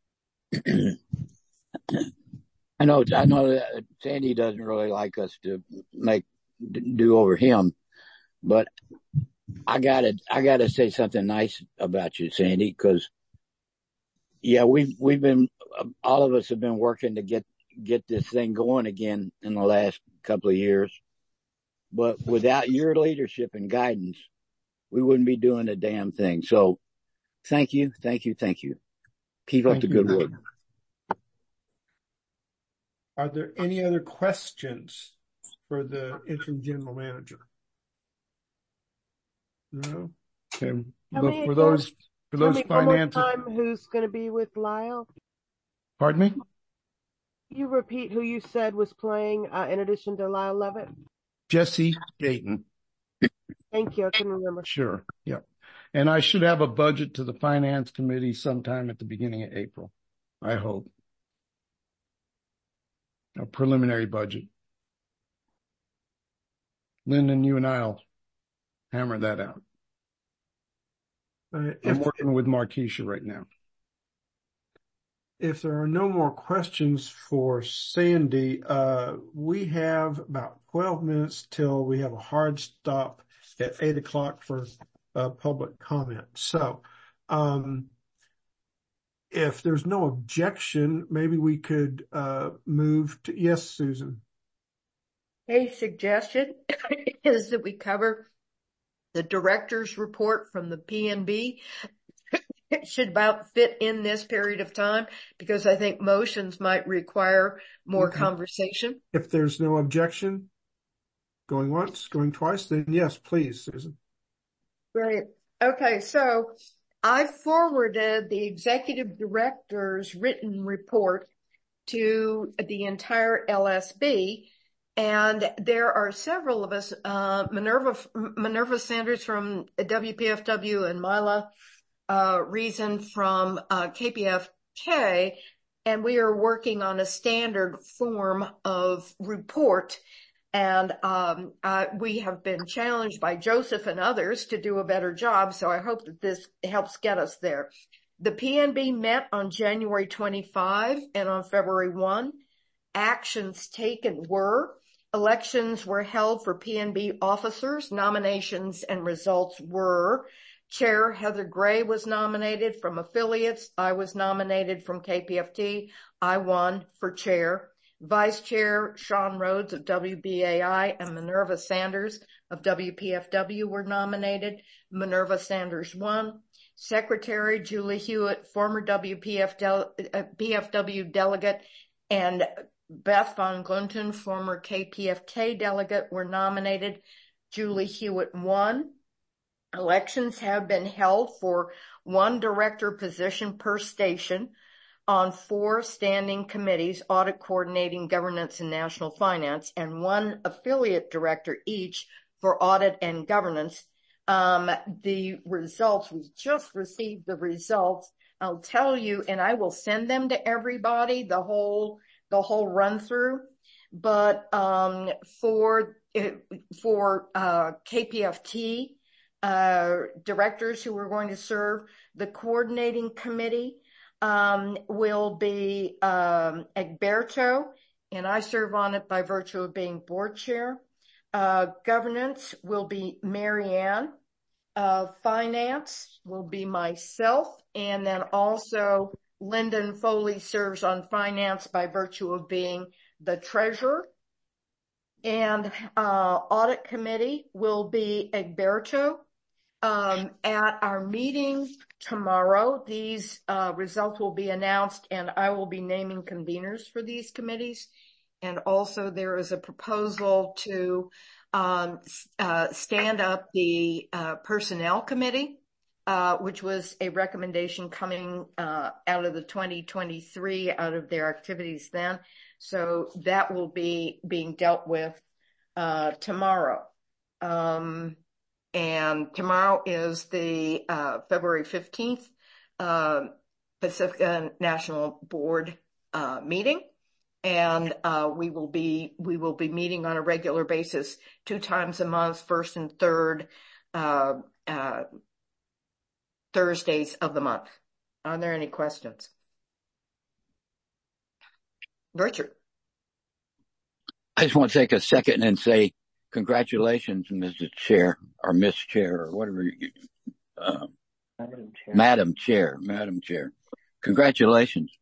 I know that Sandy doesn't really like us to do over him, but I gotta say something nice about you, Sandy, because we've been, all of us have been working to get this thing going again in the last couple of years. But without your leadership and guidance, we wouldn't be doing a damn thing. So thank you. Keep up the good work. Are there any other questions for the interim general manager? No? Okay. But for those finances. Who's going to be with Lyle? Pardon me? You repeat who you said was playing in addition to Lyle Lovett? Jesse Dayton. Thank you. I couldn't remember. Sure. Yep. And I should have a budget to the finance committee sometime at the beginning of April. I hope. A preliminary budget. Lyndon, you and I'll hammer that out. I'm working with Markeisha right now. If there are no more questions for Sandy, we have about 12 minutes till we have a hard stop at 8:00 for public comment. So, if there's no objection, maybe we could move to, yes, Susan. A suggestion is that we cover the director's report from the PNB. It should about fit in this period of time, because I think motions might require more conversation. If there's no objection, going once, going twice, then yes, please, Susan. Great. Okay, so I forwarded the executive director's written report to the entire LSB, and there are several of us, Minerva Sanders from WPFW and Mila Reason from KPFK, and we are working on a standard form of report. And we have been challenged by Joseph and others to do a better job, so I hope that this helps get us there. The PNB met on January 25 and on February 1. Actions taken were: elections were held for PNB officers. Nominations and results were: Chair Heather Gray was nominated from affiliates. I was nominated from KPFT. I won for chair. Vice Chair Sean Rhodes of WBAI and Minerva Sanders of WPFW were nominated. Minerva Sanders won. Secretary Julie Hewitt, former PFW delegate, and Beth Von Glunten, former KPFK delegate, were nominated. Julie Hewitt won. Elections have been held for one director position per station on 4 standing committees, audit, coordinating, governance, and national finance, and 1 affiliate director each for audit and governance. The results, we just received the results. I'll tell you, and I will send them to everybody, the whole run through. But, for KPFT, directors who are going to serve, the coordinating committee, will be, Egberto, and I serve on it by virtue of being board chair. Governance will be Marianne. Finance will be myself, and then also Lyndon Foley serves on finance by virtue of being the treasurer. And audit committee will be Egberto. At our meeting tomorrow, these results will be announced, and I will be naming conveners for these committees. And also there is a proposal to stand up the personnel committee, which was a recommendation coming out of the 2023, out of their activities then. So that will be being dealt with tomorrow. And tomorrow is the February 15th Pacifica National Board meeting. And we will be meeting on a regular basis 2 times a month, first and third Thursdays of the month. Are there any questions? Richard. I just want to take a second and say congratulations, Mrs. Chair, or Miss Chair, or whatever you, Madam Chair. Congratulations.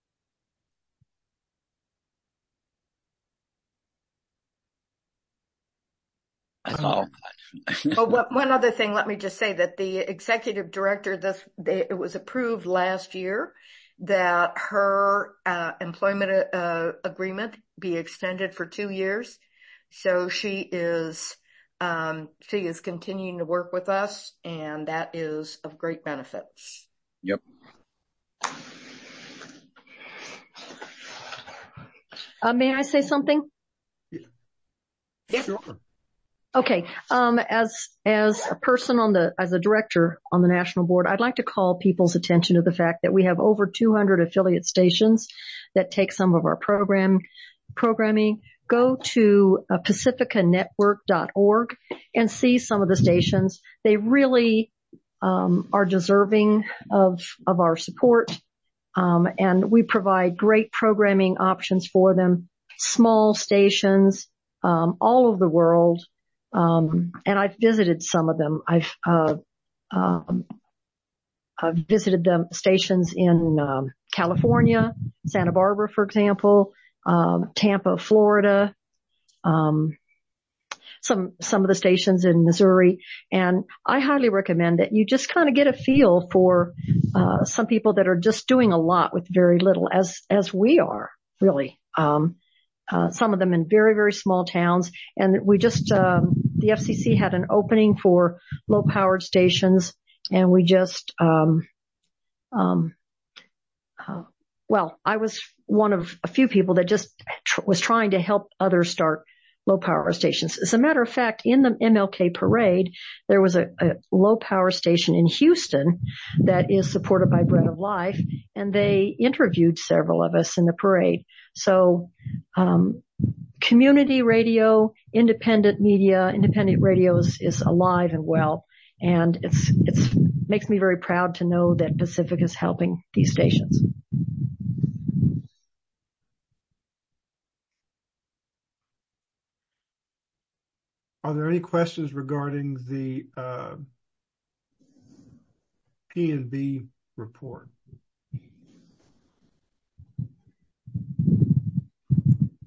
That's all. Oh, one other thing, let me just say that the executive director, it was approved last year that her employment agreement be extended for 2 years. So she is continuing to work with us, and that is of great benefit. Yep. May I say something? Yeah. Sure. Okay. As a person as a director on the national board, I'd like to call people's attention to the fact that we have over 200 affiliate stations that take some of our programming. Go to pacificanetwork.org and see some of the stations. They really are deserving of our support, and we provide great programming options for them. Small stations all over the world. And I've visited some of them. I've visited the stations in California, Santa Barbara, for example, Tampa, Florida, some of the stations in Missouri. And I highly recommend that you just kind of get a feel for some people that are just doing a lot with very little, as we are, really. Some of them in very, very small towns. And we just, the FCC had an opening for low powered stations, and we just, well, I was one of a few people that just was trying to help others start low power stations. As a matter of fact, in the MLK parade, there was a low power station in Houston that is supported by Bread of Life, and they interviewed several of us in the parade. So, community radio, independent media, independent radio is alive and well. And it's makes me very proud to know that Pacifica is helping these stations. Are there any questions regarding the P&B report?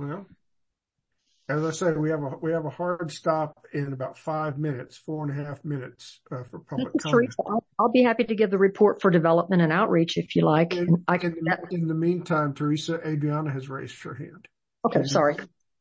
Well, as I said, we have a hard stop in about 5 minutes, 4.5 minutes for public comment. Teresa, I'll be happy to give the report for development and outreach if you like. In the meantime, Teresa, Adriana has raised her hand. Okay, sorry.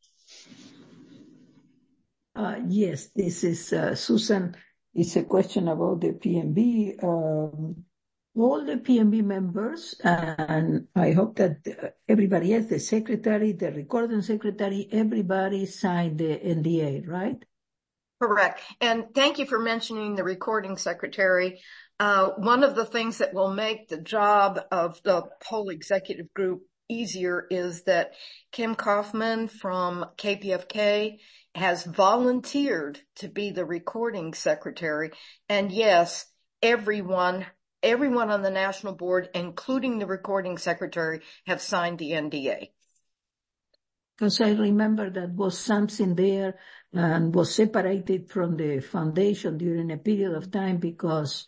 Yes, this is Susan. It's a question about the PMB. All the PMB members, and I hope that everybody else, the secretary, the recording secretary, everybody signed the NDA, right? Correct. And thank you for mentioning the recording secretary. One of the things that will make the job of the whole executive group easier is that Kim Kaufman from KPFK has volunteered to be the recording secretary. And yes, everyone on the national board, including the recording secretary, have signed the NDA. Because I remember that was something there and was separated from the foundation during a period of time because,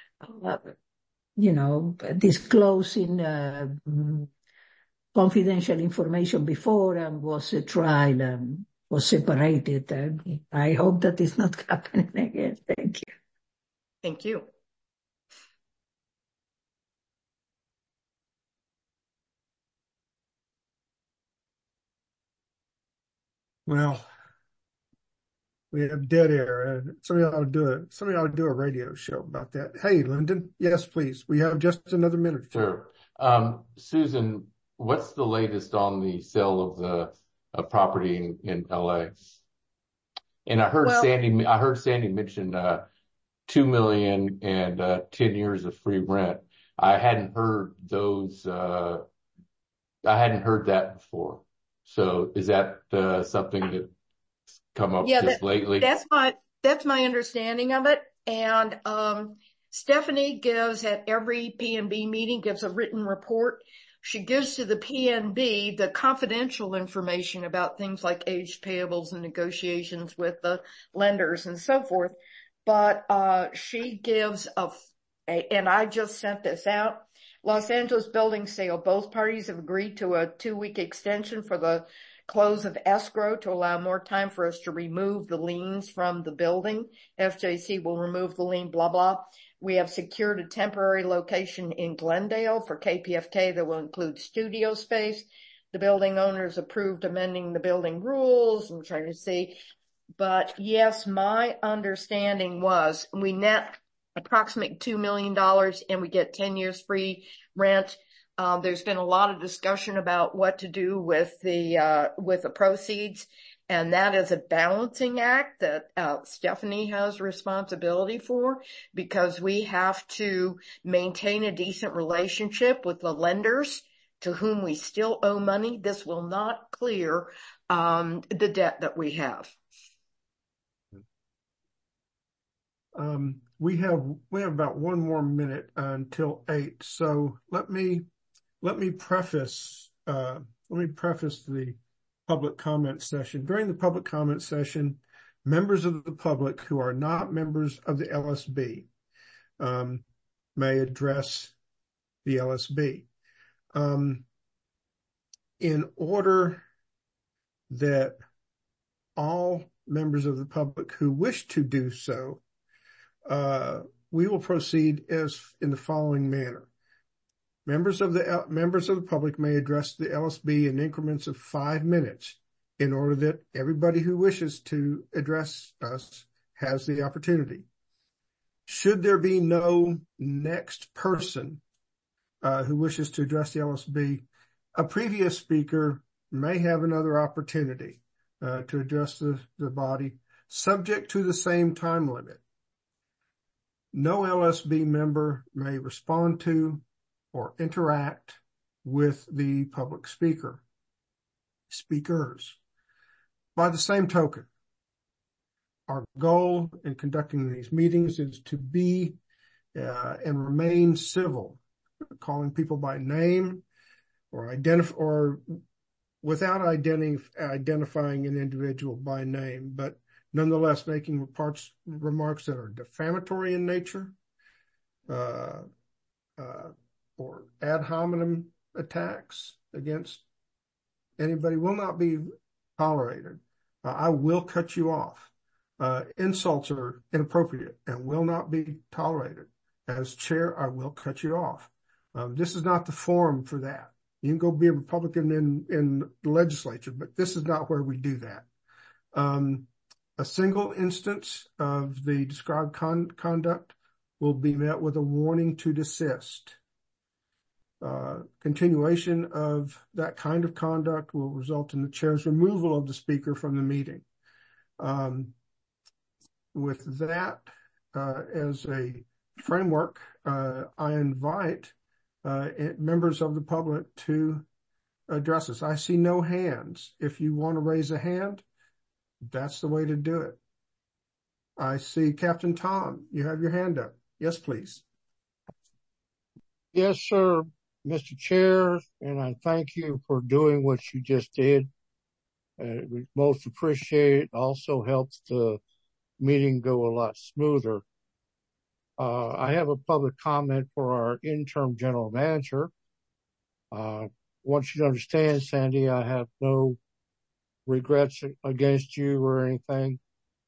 disclosing confidential information before and was a trial and was separated. And I hope that is not happening again. Thank you. Thank you. Well, we have dead air. Somebody ought to do a radio show about that. Hey, Lyndon. Yes, please. We have just another minute. Sure. Susan, what's the latest on the sale of the property in LA? And I heard Sandy mention $2 million and 10 years of free rent. I hadn't heard that before. So is that something that's come up just lately? That's my understanding of it. And Stephanie gives at every PNB meeting, gives a written report. She gives to the PNB the confidential information about things like aged payables and negotiations with the lenders and so forth. But she gives and I just sent this out, Los Angeles building sale. Both parties have agreed to a 2-week extension for the close of escrow to allow more time for us to remove the liens from the building. FJC will remove the lien, blah, blah. We have secured a temporary location in Glendale for KPFK that will include studio space. The building owners approved amending the building rules. I'm trying to see. But yes, my understanding was we net approximately $2 million and we get 10 years free rent. There's been a lot of discussion about what to do with the proceeds. And that is a balancing act that Stephanie has responsibility for, because we have to maintain a decent relationship with the lenders to whom we still owe money. This will not clear the debt that we have. We have about 1 more minute until 8. So let me preface the public comment session. During the public comment session, members of the public who are not members of the LSB may address the LSB. In order that all members of the public who wish to do so, we will proceed as in the following manner. Members of the public may address the LSB in increments of 5 minutes in order that everybody who wishes to address us has the opportunity. Should there be no next person who wishes to address the LSB, a previous speaker may have another opportunity to address the body, subject to the same time limit. No LSB member may respond to or interact with the public speakers. By the same token, our goal in conducting these meetings is to be and remain civil, calling people by name or without identifying an individual by name, but nonetheless making remarks that are defamatory in nature, or ad hominem attacks against Anybody will not be tolerated. I will cut you off. Insults are inappropriate and will not be tolerated. As chair, I will cut you off. This is not the forum for that. You can go be a Republican in the legislature, but this is not where we do that. A single instance of the described conduct will be met with a warning to desist. Continuation of that kind of conduct will result in the chair's removal of the speaker from the meeting. With that as a framework, I invite members of the public to address us. I see no hands. If you want to raise a hand, that's the way to do it. I see Captain Tom. You have your hand up. Yes, please. Yes, sir, Mr. Chair, and I thank you for doing what you just did. We most appreciate it. Also helps the meeting go a lot smoother. I have a public comment for our interim general manager. I want you to understand, Sandy, I have no regrets against you or anything.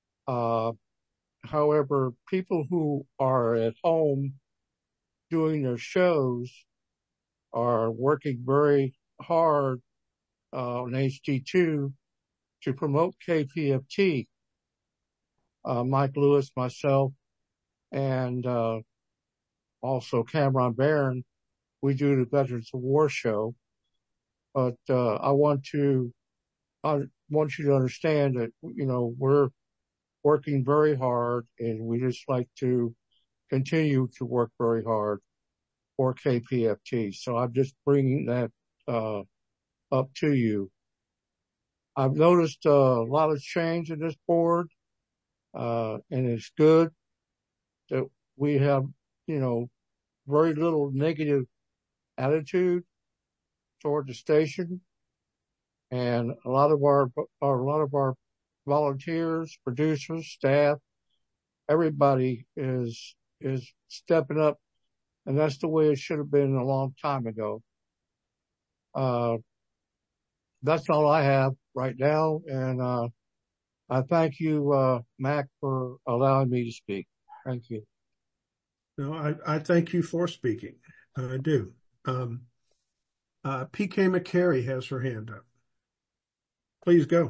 However, people who are at home doing their shows are working very hard on HD2 to promote KPFT. Mike Lewis, myself, and also Cameron Barron, we do the Veterans of War show. But I want you to understand that, we're working very hard, and we just like to continue to work very hard for KPFT. So I'm just bringing that up to you. I've noticed a lot of change in this board, and it's good that we have, very little negative attitude toward the station, and a lot of our volunteers, producers, staff, everybody is stepping up, and that's the way it should have been a long time ago. That's all I have right now, and I thank you, Mac, for allowing me to speak. Thank you. No, I thank you for speaking. I do. PK McCary has her hand up. Please go.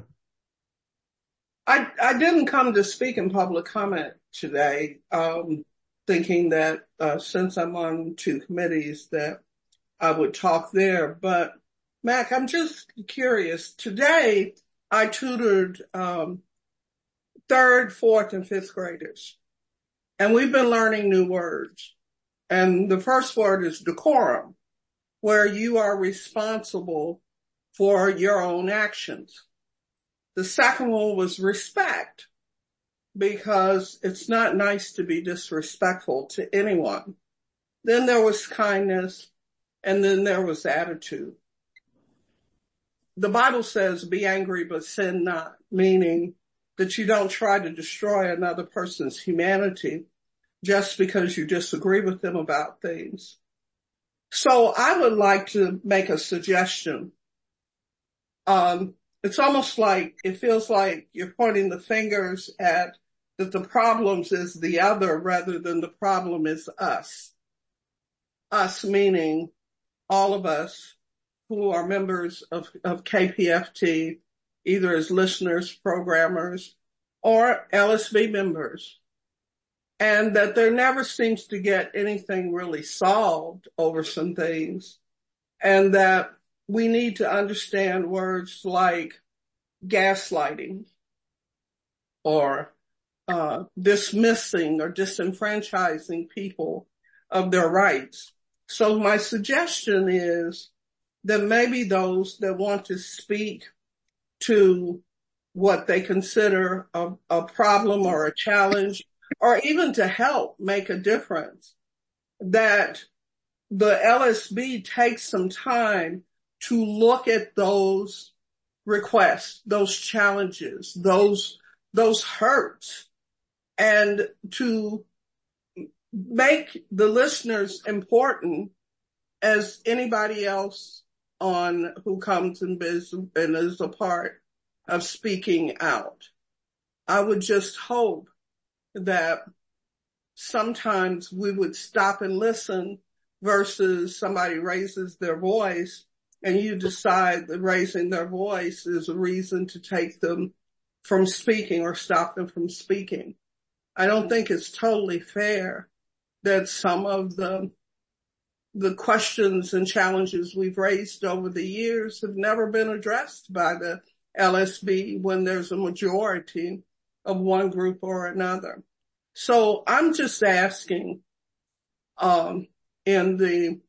I didn't come to speak in public comment today, thinking that since I'm on two committees that I would talk there. But Mac, I'm just curious. Today, I tutored 3rd, 4th, and 5th graders. And we've been learning new words. And the first word is decorum, where you are responsible for your own actions. The second one was respect, because it's not nice to be disrespectful to anyone. Then there was kindness, and then there was attitude. The Bible says, be angry but sin not, meaning that you don't try to destroy another person's humanity just because you disagree with them about things. So I would like to make a suggestion. It's almost like, it feels like you're pointing the fingers at that the problems is the other rather than the problem is us. Us meaning all of us who are members of KPFT, either as listeners, programmers, or LSB members. And that there never seems to get anything really solved over some things. And that we need to understand words like gaslighting or dismissing or disenfranchising people of their rights. So my suggestion is that maybe those that want to speak to what they consider a problem or a challenge, or even to help make a difference, that the LSB takes some time to look at those requests, those challenges, those hurts, and to make the listeners important as anybody else on who comes and is a part of speaking out. I would just hope that sometimes we would stop and listen versus somebody raises their voice and you decide that raising their voice is a reason to take them from speaking or stop them from speaking. I don't think it's totally fair that some of the questions and challenges we've raised over the years have never been addressed by the LSB when there's a majority of one group or another. So I'm just asking, in the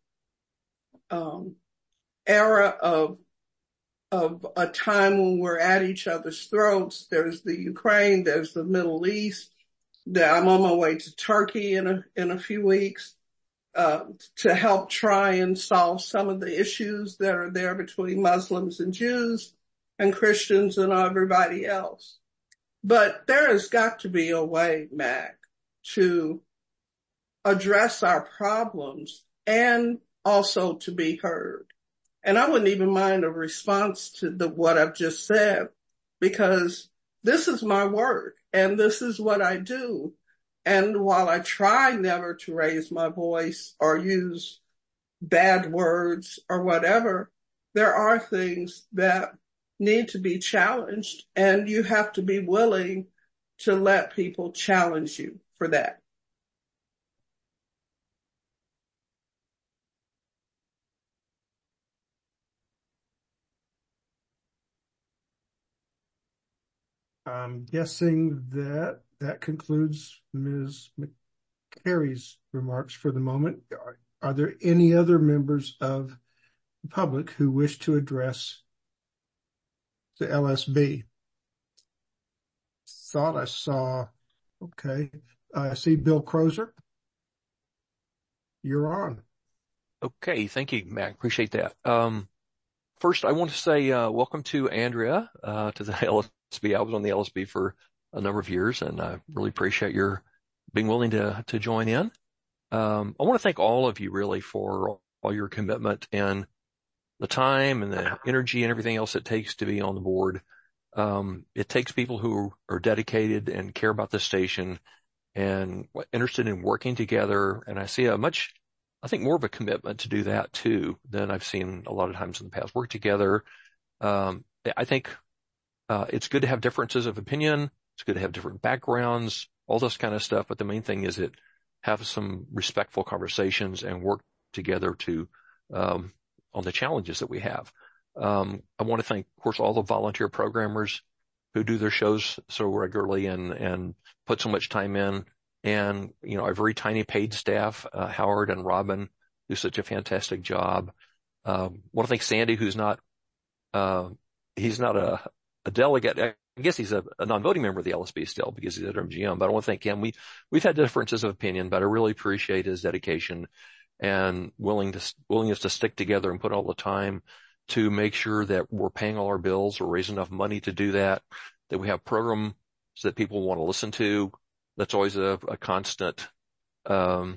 era of a time when we're at each other's throats, there's the Ukraine, there's the Middle East, that I'm on my way to Turkey in a few weeks, to help try and solve some of the issues that are there between Muslims and Jews and Christians and everybody else. But there has got to be a way, Mac, to address our problems and also to be heard. And I wouldn't even mind a response to what I've just said, because this is my work and this is what I do. And while I try never to raise my voice or use bad words or whatever, there are things that need to be challenged, and you have to be willing to let people challenge you for that. I'm guessing that concludes Ms. McCary's remarks for the moment. Are there any other members of the public who wish to address the LSB? Thought I saw, okay. I see Bill Crozer. You're on. Okay, thank you, Mac. Appreciate that. First, I want to say welcome to Andrea to the LSB. I was on the LSB for a number of years, and I really appreciate your being willing to join in. I want to thank all of you really for all your commitment and the time and the energy and everything else it takes to be on the board. It takes people who are dedicated and care about the station and interested in working together. And I see I think more of a commitment to do that too than I've seen a lot of times in the past. Work together. I think it's good to have differences of opinion. It's good to have different backgrounds, all this kind of stuff. But the main thing is have some respectful conversations and work together to on the challenges that we have. I want to thank, of course, all the volunteer programmers who do their shows so regularly and put so much time in. And, our very tiny paid staff, Howard and Robin, do such a fantastic job. Want to thank Sandy, who's not, he's not a delegate. I guess he's a non-voting member of the LSB still because he's at MGM, but I want to thank him. We've had differences of opinion, but I really appreciate his dedication and willingness to stick together and put all the time to make sure that we're paying all our bills, we're raising enough money to do that we have programs that people want to listen to. That's always a constant, a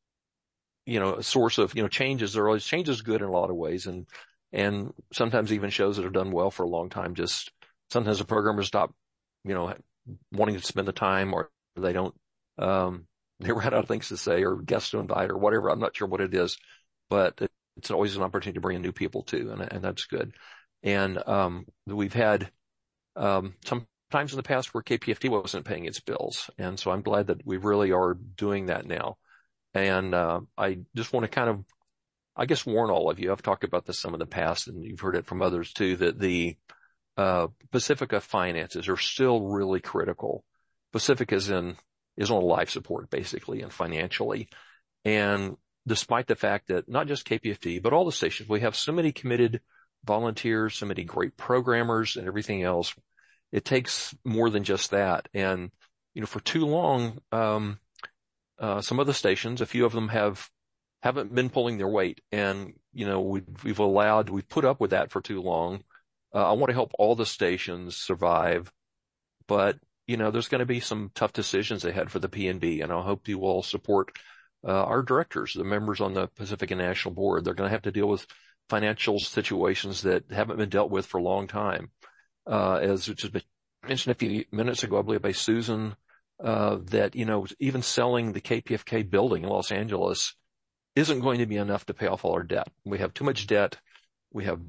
source of, changes. Change is good in a lot of ways. And sometimes even shows that have done well for a long time, just sometimes the programmers stop, wanting to spend the time, or they don't, they run out of things to say or guests to invite or whatever. I'm not sure what it is, but it's always an opportunity to bring in new people too. And that's good. And, we've had, some times in the past where KPFT wasn't paying its bills. And so I'm glad that we really are doing that now. And, I just want to kind of, I guess, warn all of you. I've talked about this some in the past, and you've heard it from others too, that the, Pacifica finances are still really critical. Pacifica is on life support basically and financially. And despite the fact that not just KPFT, but all the stations, we have so many committed volunteers, so many great programmers and everything else. It takes more than just that. And, for too long, some of the stations, a few of them haven't been pulling their weight. And, we've put up with that for too long. I want to help all the stations survive, but, there's going to be some tough decisions ahead for the PNB, and I hope you will support, our directors, the members on the Pacifica National Board. They're going to have to deal with financial situations that haven't been dealt with for a long time. As which has been mentioned a few minutes ago, I believe by Susan, that, even selling the KPFK building in Los Angeles isn't going to be enough to pay off all our debt. We have too much debt. We have,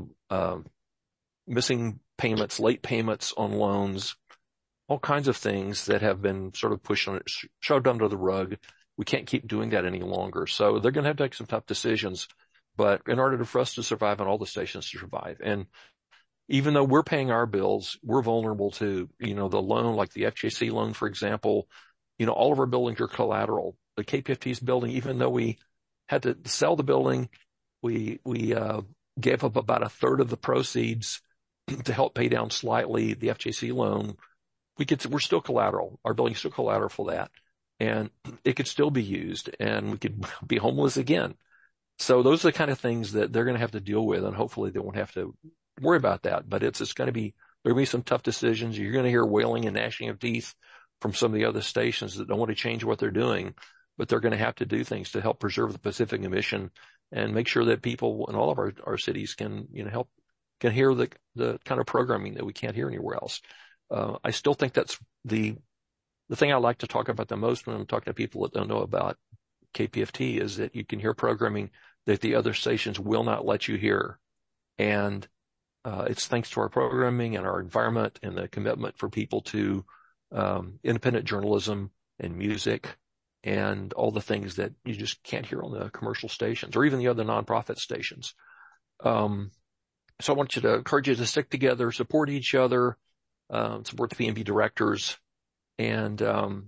missing payments, late payments on loans, all kinds of things that have been sort of shoved under the rug. We can't keep doing that any longer. So they're going to have to take some tough decisions, but in order for us to survive and all the stations to survive. And even though we're paying our bills, we're vulnerable to, the loan, like the FJC loan, for example. All of our buildings are collateral. The KPFT's building, even though we had to sell the building, we gave up about a third of the proceeds to help pay down slightly the FJC loan. We're still collateral. Our building's still collateral for that. And it could still be used, and we could be homeless again. So those are the kind of things that they're going to have to deal with, and hopefully they won't have to worry about that. But there'll be some tough decisions. You're going to hear wailing and gnashing of teeth from some of the other stations that don't want to change what they're doing, but they're going to have to do things to help preserve the Pacific mission and make sure that people in all of our cities can hear the kind of programming that we can't hear anywhere else. I still think that's the thing I like to talk about the most when I'm talking to people that don't know about KPFT is that you can hear programming that the other stations will not let you hear. And it's thanks to our programming and our environment and the commitment for people to independent journalism and music and all the things that you just can't hear on the commercial stations or even the other nonprofit stations. So I want you to encourage you to stick together, support each other, support the PNB directors. And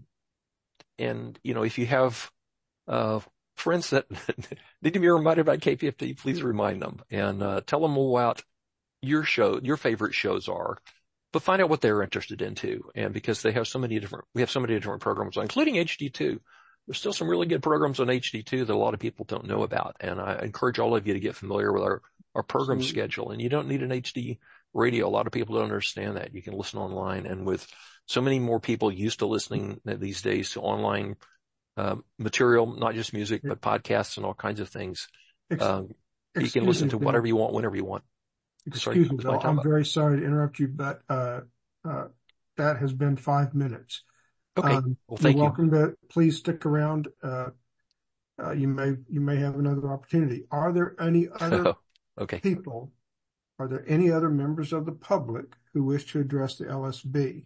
if you have friends that need to be reminded about KPFT, please remind them and tell them about your favorite shows are, but find out what they're interested in too. And because we have so many different programs, including HD2. There's still some really good programs on HD2 that a lot of people don't know about. And I encourage all of you to get familiar with our program schedule. And you don't need an HD radio. A lot of people don't understand that. You can listen online, and with so many more people used to listening these days to online material, not just music, but podcasts and all kinds of things. You can listen to whatever you want, whenever you want. Excuse me, Bill. I'm very sorry to interrupt you, but that has been 5 minutes. Okay. Well, thank you. You're welcome to please stick around. You may have another opportunity. Are there any other people? Are there any other members of the public who wish to address the LSB?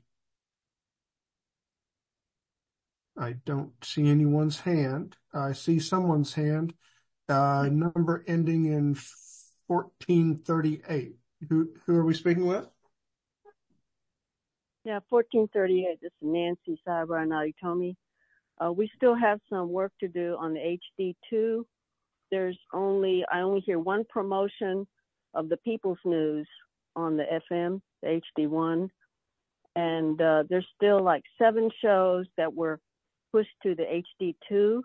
I don't see anyone's hand. I see someone's hand. Number ending in 1438. Who are we speaking with? Yeah, 1438. This is Nancy Cyber Naritomi. We still have some work to do on the HD2. I only hear one promotion of the People's News on the FM, the HD1. And there's still like 7 shows that were pushed to the HD2.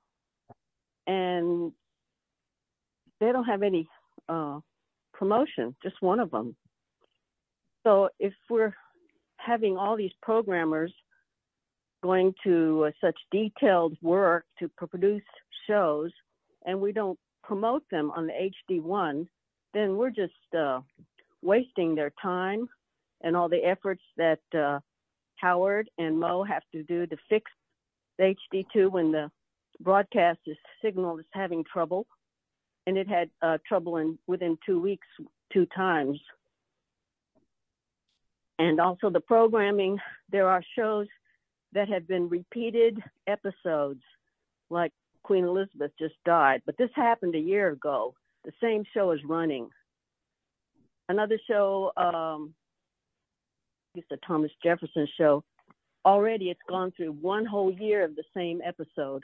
And they don't have any promotion, just one of them. So if we're having all these programmers going to such detailed work to produce shows, and we don't promote them on the HD1, then we're just wasting their time and all the efforts that Howard and Mo have to do to fix the HD2 when the broadcast signal is having trouble. And it had trouble within 2 weeks 2 times. And also the programming, there are shows that have been repeated episodes, like Queen Elizabeth just died, but this happened a year ago. The same show is running. Another show, it's the Thomas Jefferson show. Already it's gone through 1 whole year of the same episode.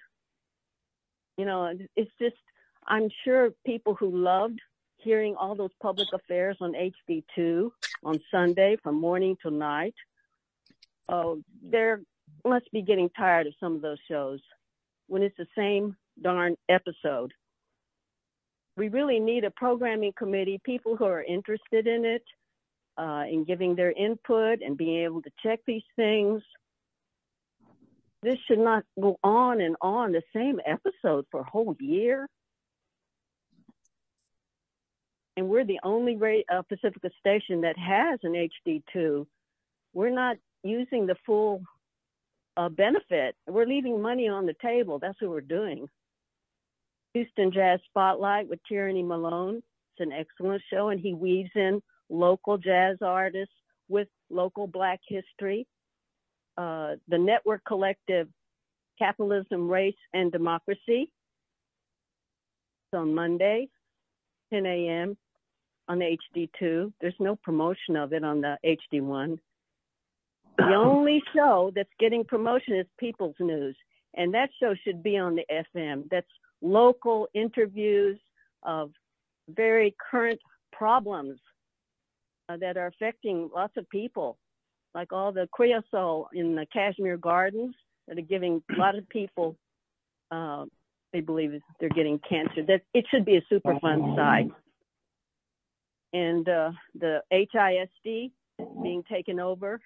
It's just, I'm sure people who loved hearing all those public affairs on HD2 on Sunday from morning till night, they must be getting tired of some of those shows when it's the same darn episode. We really need a programming committee, people who are interested in it, in giving their input and being able to check these things. This should not go on and on, the same episode for a whole year. and we're the only Pacifica station that has an HD2. We're not using the full benefit. We're leaving money on the table. That's what we're doing. Houston Jazz Spotlight with Tyranny Malone. It's an excellent show, and he weaves in local jazz artists with local Black history. The Network Collective, Capitalism, Race, and Democracy. It's on Monday, 10 a.m. on the HD2. There's no promotion of it on the HD1. The only show that's getting promotion is People's News, and that show should be on the FM. That's local interviews of very current problems that are affecting lots of people, like all the creosote in the Kashmir Gardens that are giving a lot of people, they believe they're getting cancer. That it should be a Superfund site. And the HISD being taken over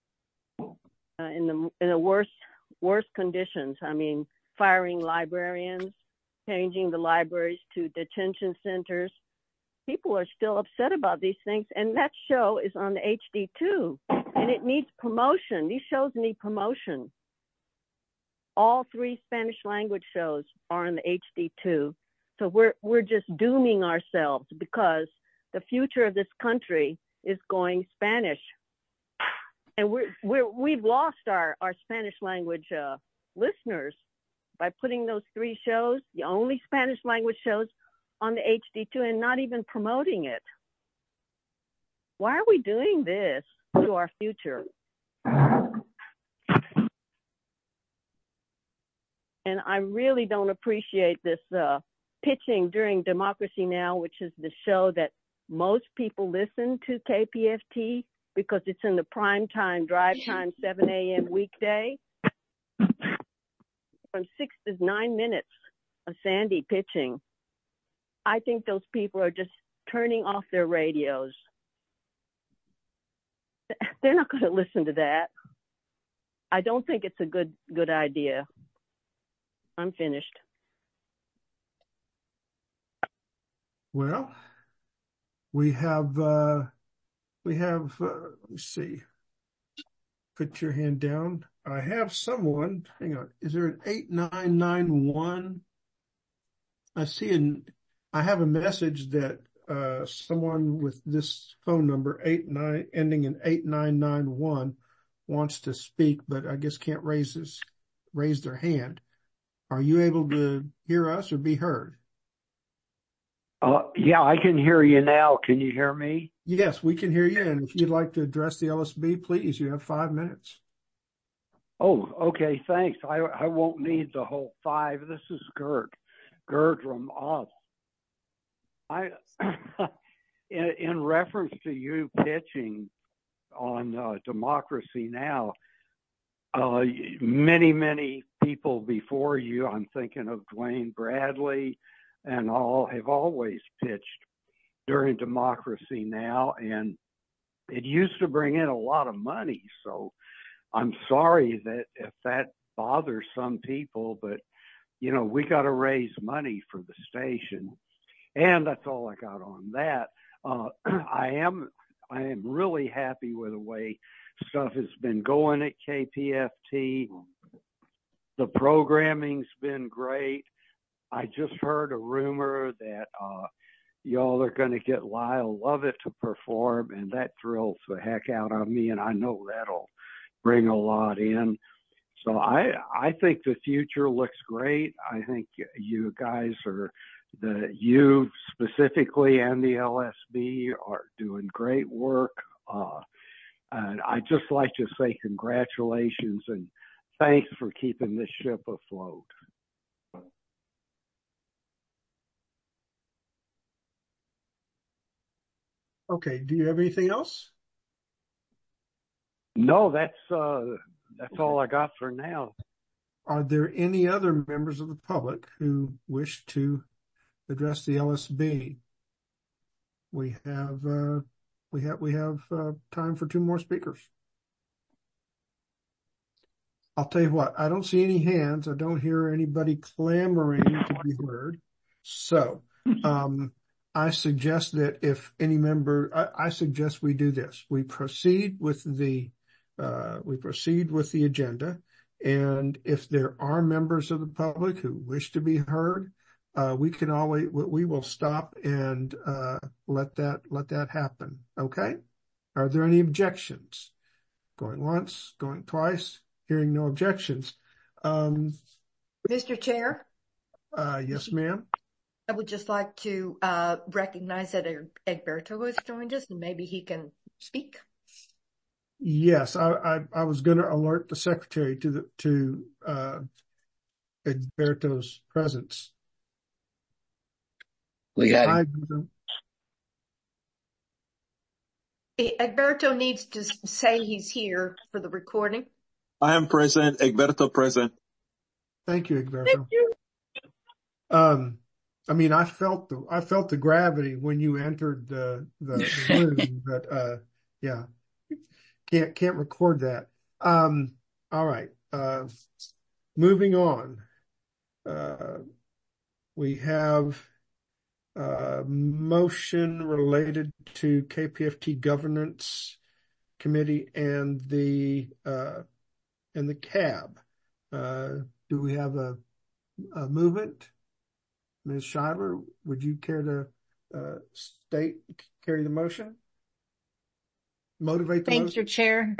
in the worst conditions. I mean, firing librarians, changing the libraries to detention centers. People are still upset about these things, and that show is on the HD2, and it needs promotion. These shows need promotion. All 3 Spanish language shows are on the HD2. So we're just dooming ourselves because the future of this country is going Spanish. And we've lost our Spanish language listeners by putting those 3 shows, the only Spanish language shows, on the HD2 and not even promoting it. Why are we doing this to our future? And I really don't appreciate this pitching during Democracy Now!, which is the show that most people listen to, KPFT, because it's in the prime time, drive time, 7 a.m. weekday. From 6 to 9 minutes of Sandy pitching. I think those people are just turning off their radios. They're not going to listen to that. I don't think it's a good idea. I'm finished. Well, we have, let's see, put your hand down. I have someone, hang on, is there an 8991? I have a message that someone with this phone number, ending in 8991, wants to speak, but I guess can't raise their hand. Are you able to hear us or be heard? Yeah, I can hear you now. Can you hear me? Yes, we can hear you. And if you'd like to address the LSB, please, you have 5 minutes. Oh, okay. Thanks. I won't need the whole 5. This is Gerd from Oz. In reference to you pitching on Democracy Now!, many people before you, I'm thinking of Dwayne Bradley and all, have always pitched during Democracy Now!, and it used to bring in a lot of money. So I'm sorry that if that bothers some people, but you know, we got to raise money for the station. And that's all I got on that. I am really happy with the way stuff has been going at KPFT. The programming's been great. I just heard a rumor that y'all are going to get Lyle Lovett to perform, and that thrills the heck out of me, and I know that'll bring a lot in. So I think the future looks great. I think you guys you specifically and the LSB are doing great work. And I'd just like to say congratulations and thanks for keeping this ship afloat. Okay. Do you have anything else? No, that's all I got for now. Are there any other members of the public who wish to address the LSB? We have time for 2 more speakers. I'll tell you what, I don't see any hands. I don't hear anybody clamoring to be heard. So, I suggest that if any member, I suggest we do this. We proceed with the agenda. And if there are members of the public who wish to be heard, we will stop and, let that happen. Okay? Are there any objections? Going once, going twice, hearing no objections. Mr. Chair? Yes, ma'am. I would just like to recognize that Egberto has joined us, and maybe he can speak. Yes, I was going to alert the secretary to Egberto's presence. We got him. Egberto needs to say he's here for the recording. I am present. Egberto present. Thank you, Egberto. Thank you. I mean, I felt the gravity when you entered the room, but yeah, can't record that. All right. Moving on. We have motion related to KPFT governance committee and the CAB. Do we have a movement? Ms. Scheidler, would you care to carry the motion? Motivate the motion? Thank you, Chair.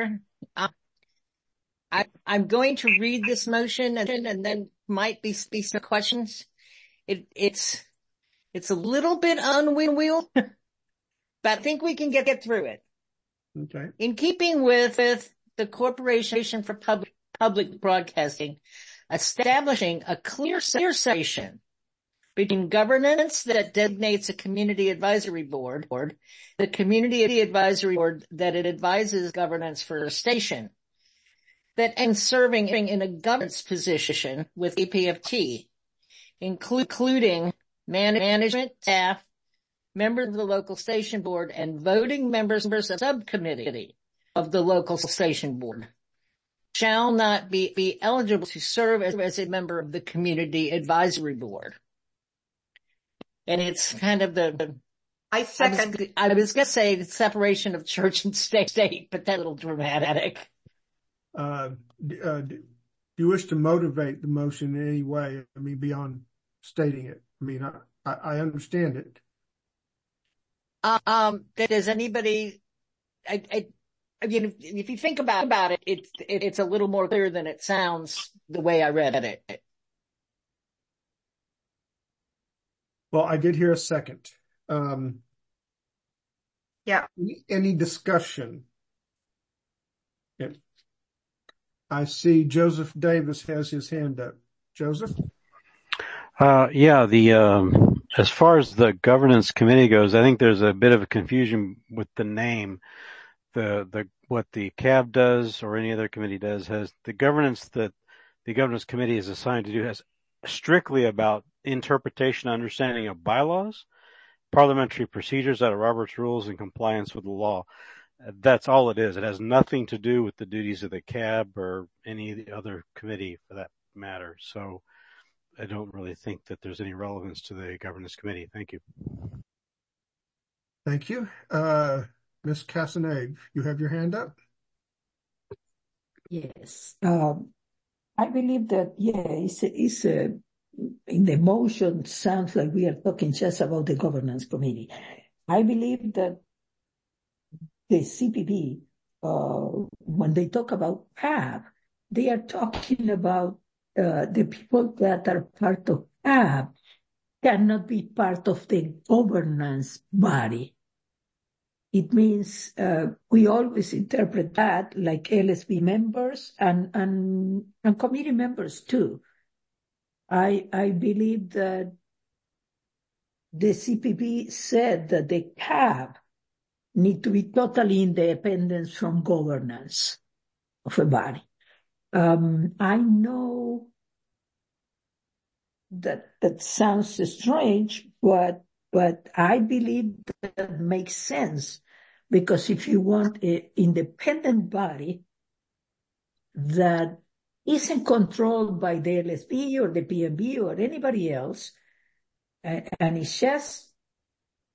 I'm going to read this motion and then might be some questions. It's a little bit unwieldy, but I think we can get through it. Okay. In keeping with the Corporation for Public Broadcasting, establishing a clear separation between governance that designates a community advisory board, the community advisory board that it advises governance for a station, that and serving in a governance position with KPFT, including management, staff, members of the local station board, and voting members of the subcommittee of the local station board shall not be eligible to serve as a member of the community advisory board. And it's kind of I second. I was going to say the separation of church and state, but that's a little dramatic. Do you wish to motivate the motion in any way? I mean, beyond stating it. I mean, I understand it. Does anybody, I mean, if you think about it, it's a little more clear than it sounds the way I read it. Well, I did hear a second. Yeah. Any discussion? Yeah. I see Joseph Davis has his hand up. Joseph? Yeah, as far as the governance committee goes, I think there's a bit of a confusion with the name. What the CAB does or any other committee does has the governance that the governance committee is assigned to do has strictly about interpretation, understanding of bylaws, parliamentary procedures out of Robert's rules, and compliance with the law. That's all it is. It has nothing to do with the duties of the CAB or any other committee for that matter. So I don't really think that there's any relevance to the governance committee. Thank you. Thank you. Ms. Casaneg, you have your hand up? Yes. I believe that, it's in the motion sounds like we are talking just about the governance committee. I believe that the CPB, when they talk about CAB, they are talking about the people that are part of CAB cannot be part of the governance body. It means we always interpret that like LSB members and committee members too. I believe that the CPB said that the CAB need to be totally independent from governance of a body. I know that sounds strange, but I believe that makes sense, because if you want an independent body that isn't controlled by the LSB or the PNB or anybody else, and it's just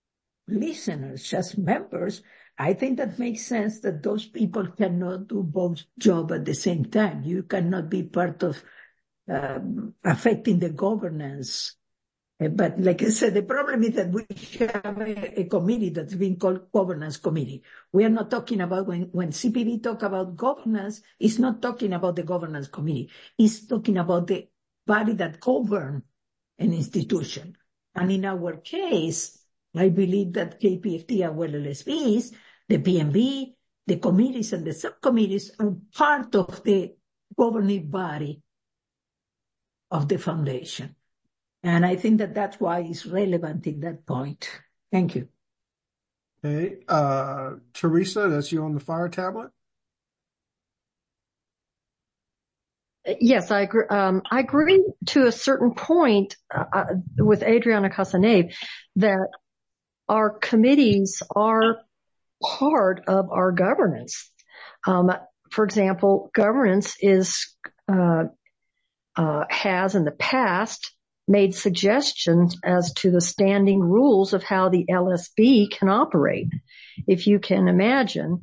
listeners, just members, I think that makes sense that those people cannot do both jobs at the same time. You cannot be part of affecting the governance. But like I said, the problem is that we have a committee that's been called Governance Committee. We are not talking about, when CPB talk about governance, it's not talking about the Governance Committee. It's talking about the body that govern an institution. And in our case, I believe that KPFT and LSBs, the PMB, the committees and the subcommittees are part of the governing body of the foundation. And I think that that's why it's relevant in that point. Thank you. Okay. Teresa, that's you on the fire tablet? Yes, I agree. I agree to a certain point with Adriana Casanave that our committees are part of our governance. For example, governance has in the past made suggestions as to the standing rules of how the LSB can operate. If you can imagine,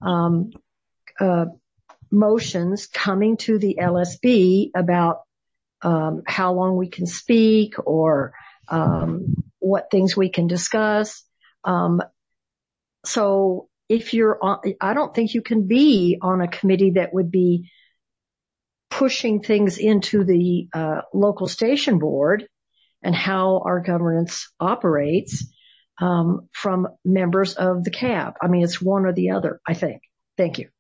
motions coming to the LSB about how long we can speak or what things we can discuss. So if you're on, I don't think you can be on a committee that would be pushing things into the local station board and how our governance operates from members of the CAB. I mean, it's one or the other, I think. Thank you.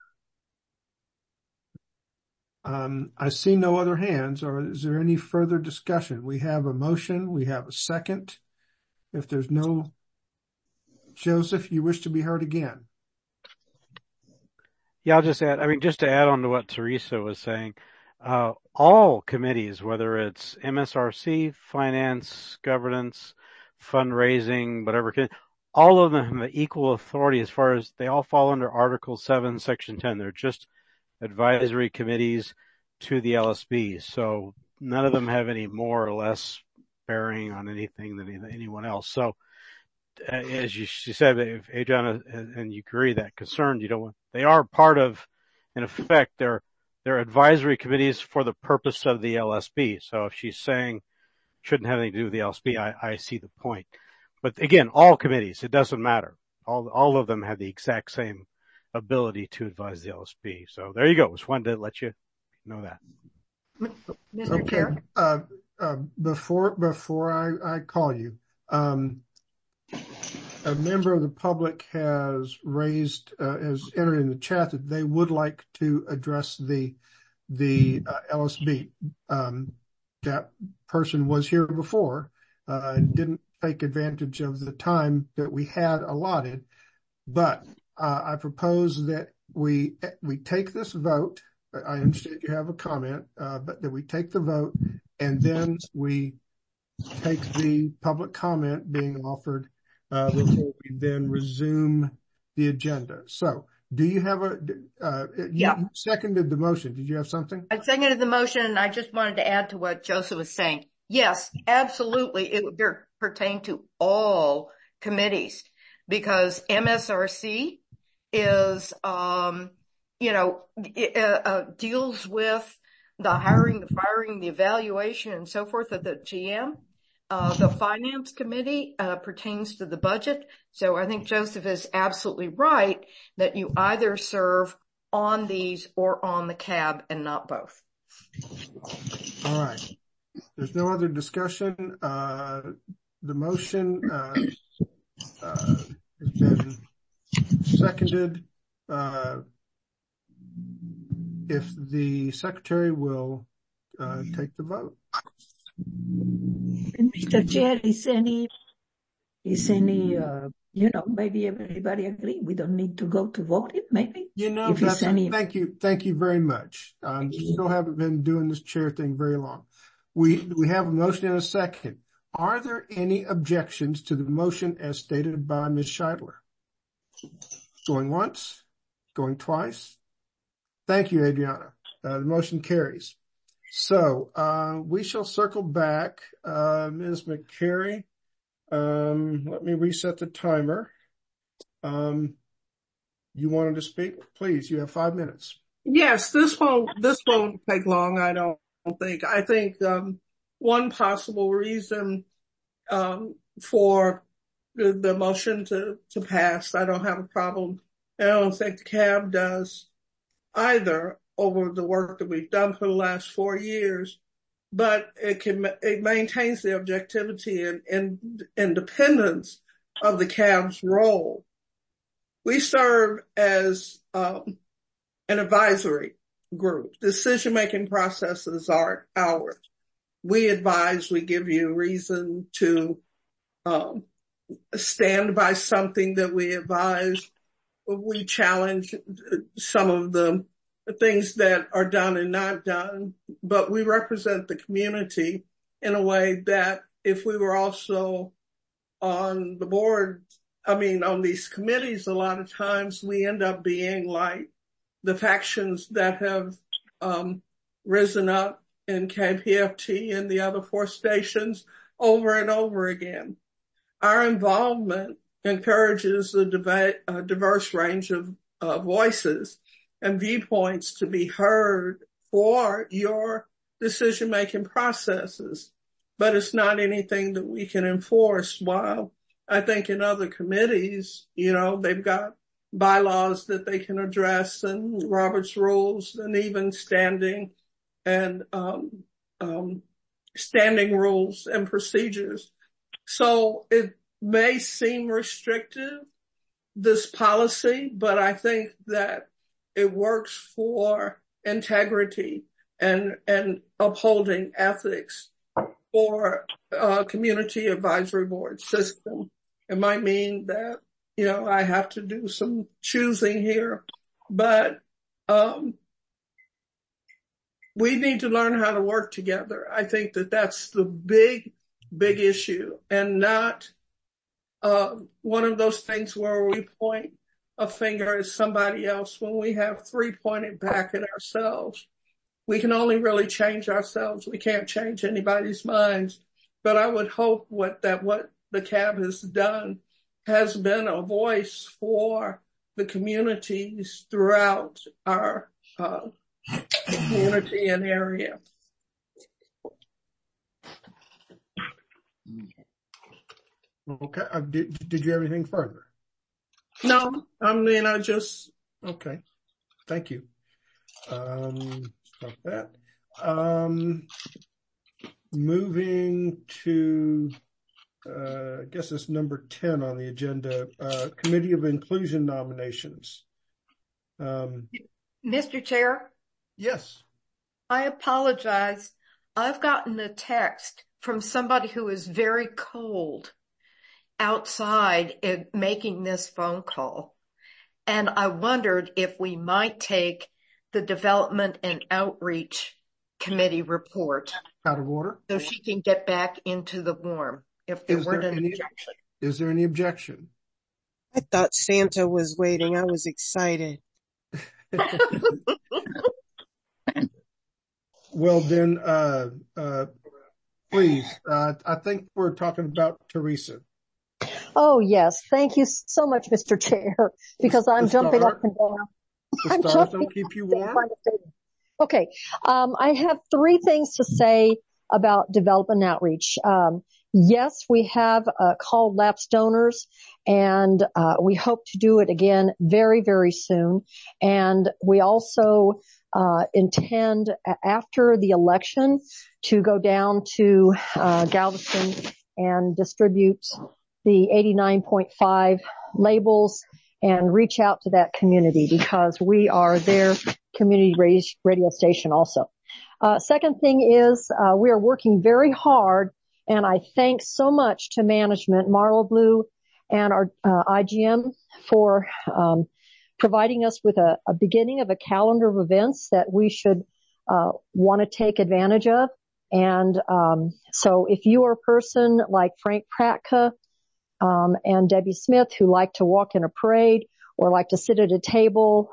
I see no other hands, or is there any further discussion? We have a motion. We have a second. If there's no, Joseph, you wish to be heard again? Yeah, I'll just add, just to add on to what Teresa was saying, all committees, whether it's MSRC, finance, governance, fundraising, whatever, all of them have equal authority as far as they all fall under Article 7, Section 10. They're just advisory committees to the LSB. So none of them have any more or less bearing on anything than anyone else. So as she said, if Adriana and you agree that concerned, they are part of, in effect, they're advisory committees for the purpose of the LSB. So if she's saying shouldn't have anything to do with the LSB, I see the point. But again, all committees, it doesn't matter. All of them have the exact same ability to advise the LSB. So there you go. Just wanted to let you know that. Mr. Chair? Before I call you, a member of the public has entered in the chat that they would like to address the LSB. That person was here before, and didn't take advantage of the time that we had allotted, but I propose that we take this vote. I understand you have a comment, but that we take the vote and then we take the public comment being offered before we then resume the agenda. So do you have you seconded the motion. Did you have something? I seconded the motion, and I just wanted to add to what Joseph was saying. Yes, absolutely. It would pertain to all committees because MSRC is, deals with the hiring, the firing, the evaluation, and so forth of the GM. The finance committee pertains to the budget. So I think Joseph is absolutely right that you either serve on these or on the CAB and not both. All right. There's no other discussion. The motion has been seconded. If the secretary will take the vote. Mr. Chair, maybe everybody agree. We don't need to go to vote it, maybe. Thank you very much. Still haven't been doing this chair thing very long. We have a motion and a second. Are there any objections to the motion as stated by Ms. Scheidler? Going once? Going twice? Thank you, Adriana. The motion carries. So we shall circle back. Ms. McCary, Let me reset the timer. You wanted to speak? Please, you have 5 minutes. Yes, this won't take long, I don't think. I think, one possible reason, for the motion to pass, I don't have a problem. I don't think the CAB does either over the work that we've done for the last 4 years, but it maintains the objectivity and independence of the CAB's role. We serve as, an advisory group. Decision-making processes are ours. We advise, we give you reason to, stand by something that we advise. We challenge some of the things that are done and not done, but we represent the community in a way that if we were also on the board, on these committees, a lot of times we end up being like the factions that have risen up in KPFT and the other 4 stations over and over again. Our involvement encourages a diverse range of voices and viewpoints to be heard for your decision-making processes, but it's not anything that we can enforce. While I think in other committees, they've got bylaws that they can address and Robert's rules and even standing rules and procedures. So it may seem restrictive, this policy, but I think that it works for integrity and upholding ethics for a community advisory board system. It might mean that, I have to do some choosing here, but we need to learn how to work together. I think that that's the big issue, and not one of those things where we point a finger at somebody else when we have 3 pointed back at ourselves. We can only really change ourselves. We can't change anybody's minds. But I would hope what the CAB has done has been a voice for the communities throughout our community and area. Okay. Did you have anything further? No, Okay. Thank you. Stop that. Moving to, I guess it's number 10 on the agenda, Committee of Inclusion nominations. Mr. Chair? Yes. I apologize. I've gotten a text from somebody who is very cold outside making this phone call. And I wondered if we might take the Development and Outreach Committee report. Out of order. So she can get back into the warm if there weren't any objection. Is there any objection? I thought Santa was waiting. I was excited. Well, then, please, I think we're talking about Teresa. Oh, yes. Thank you so much, Mr. Chair, because I'm jumping up and down. The stars don't keep you warm? Okay. I have 3 things to say about development outreach. Yes, we have called lapsed donors, and we hope to do it again very, very soon. And we also intend after the election to go down to Galveston and distribute the 89.5 labels and reach out to that community, because we are their community radio station also. Second thing is we are working very hard, and I thank so much to management, Marlo Blue and our IGM for providing us with a beginning of a calendar of events that we should want to take advantage of. And so if you are a person like Frank Pratka and Debbie Smith who like to walk in a parade or like to sit at a table,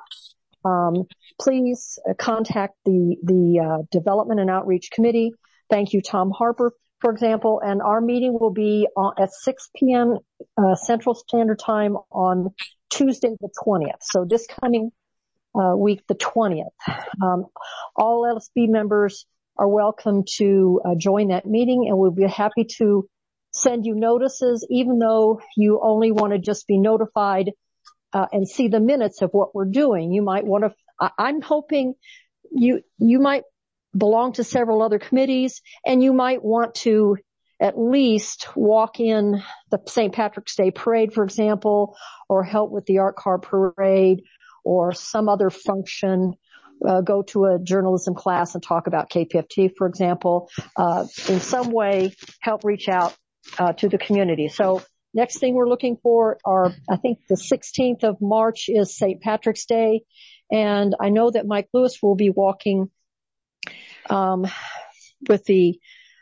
please contact the Development and Outreach Committee. Thank you, Tom Harper, for example, and our meeting will be at 6 p.m. Central Standard Time on Tuesday the 20th. So this coming week, the 20th. All LSB members are welcome to join that meeting, and we'll be happy to send you notices, even though you only want to just be notified and see the minutes of what we're doing. You might want to, I'm hoping you might belong to several other committees, and you might want to at least walk in the St. Patrick's Day parade, for example, or help with the art car parade or some other function, go to a journalism class and talk about KPFT, for example, in some way help reach out to the community. So next thing we're looking for are, I think the 16th of March is St. Patrick's Day. And I know that Mike Lewis will be walking with the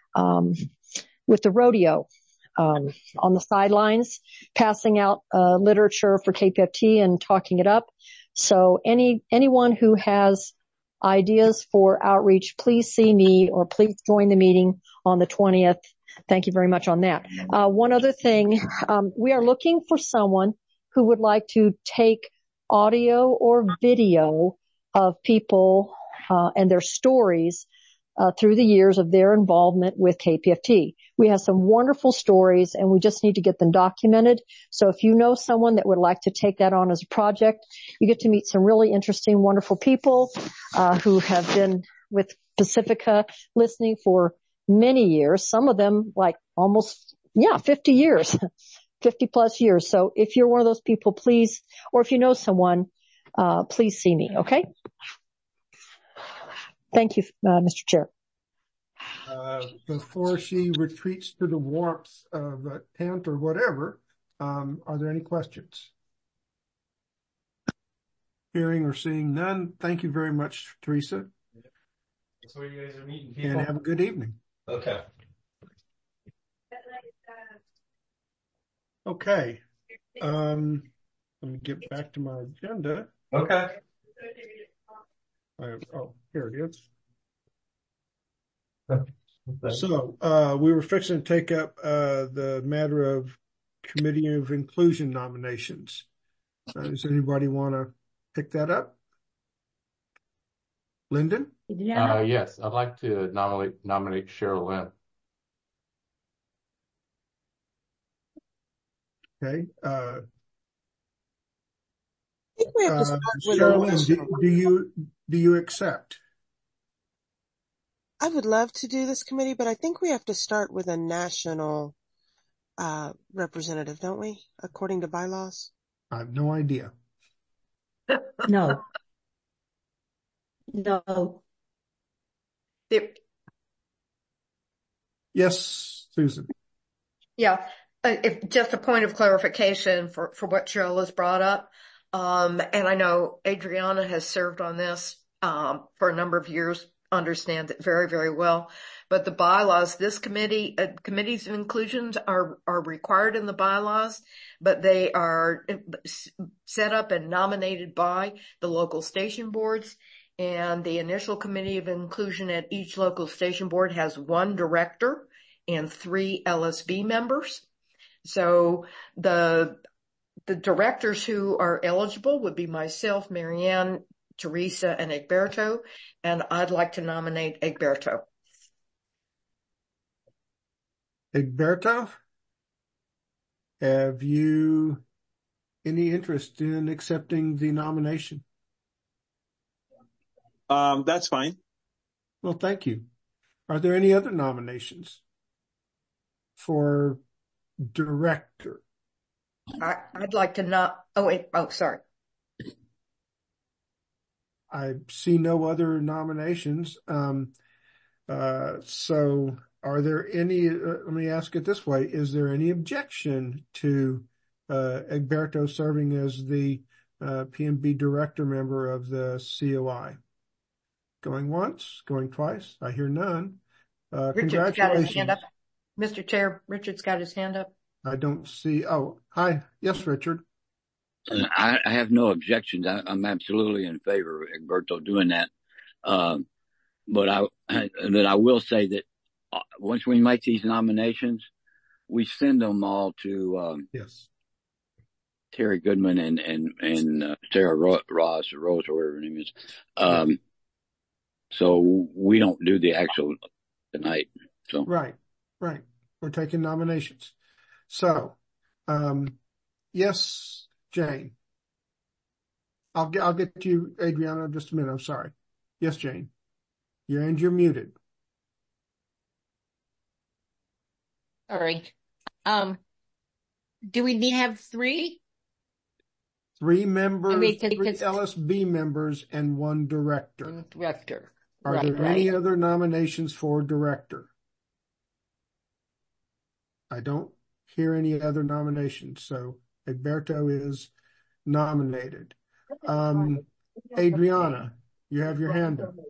rodeo on the sidelines, passing out literature for KPFT and talking it up. So anyone who has ideas for outreach, please see me or please join the meeting on the 20th. Thank you very much on that. One other thing, we are looking for someone who would like to take audio or video of people and their stories through the years of their involvement with KPFT. We have some wonderful stories, and we just need to get them documented. So if you know someone that would like to take that on as a project, you get to meet some really interesting, wonderful people who have been with Pacifica listening for many years, some of them like almost, 50 years, 50 plus years. So if you're one of those people, please, or if you know someone, please see me. Okay. Thank you, Mr. Chair. Before she retreats to the warmth of a tent or whatever, are there any questions? Hearing or seeing none, thank you very much, Teresa. That's where you guys are meeting people. And have a good evening. Okay. Okay. Let me get back to my agenda. Okay. Here it is. So, we were fixing to take up the matter of Committee of Inclusion nominations. Does anybody want to pick that up? Lyndon? Yes, I'd like to nominate Cheryl Lynn. Okay. I think we have to start with Cheryl, do you accept? I would love to do this committee, but I think we have to start with a national representative, don't we? According to bylaws. I have no idea. No. Yes, Susan. Yeah. If just a point of clarification for what Cheryl has brought up. And I know Adriana has served on this, for a number of years, understands it very, very well. But the bylaws, this committee, committees of inclusions are required in the bylaws, but they are set up and nominated by the local station boards. And the initial committee of inclusion at each local station board has one director and 3 LSB members. So the directors who are eligible would be myself, Marianne, Teresa, and Egberto, and I'd like to nominate Egberto. Egberto, have you any interest in accepting the nomination? That's fine. Well, thank you. Are there any other nominations for director? I'd like to sorry. I see no other nominations. So are there any, let me ask it this way. Is there any objection to Egberto serving as the PMB director member of the COI? Going once, going twice. I hear none. Richard's got his hand up. Mr. Chair, Richard's got his hand up. I don't see. Oh, hi. Yes, Richard. I have no objections. I'm absolutely in favor of Egberto doing that. But I will say that once we make these nominations, we send them all to, yes, Terry Goodman and Sarah Rose, or whatever her name is. So we don't do the actual tonight. So right. We're taking nominations. So, yes, Jane. I'll get to you, Adriana, in just a minute. I'm sorry. Yes, Jane. You're muted. Sorry. Do we need to have 3? 3 members, I mean, 3 LSB members, and 1 director. Are Right, there any other nominations for director? I don't hear any other nominations, so Egberto is nominated. Adriana, you have your hand up.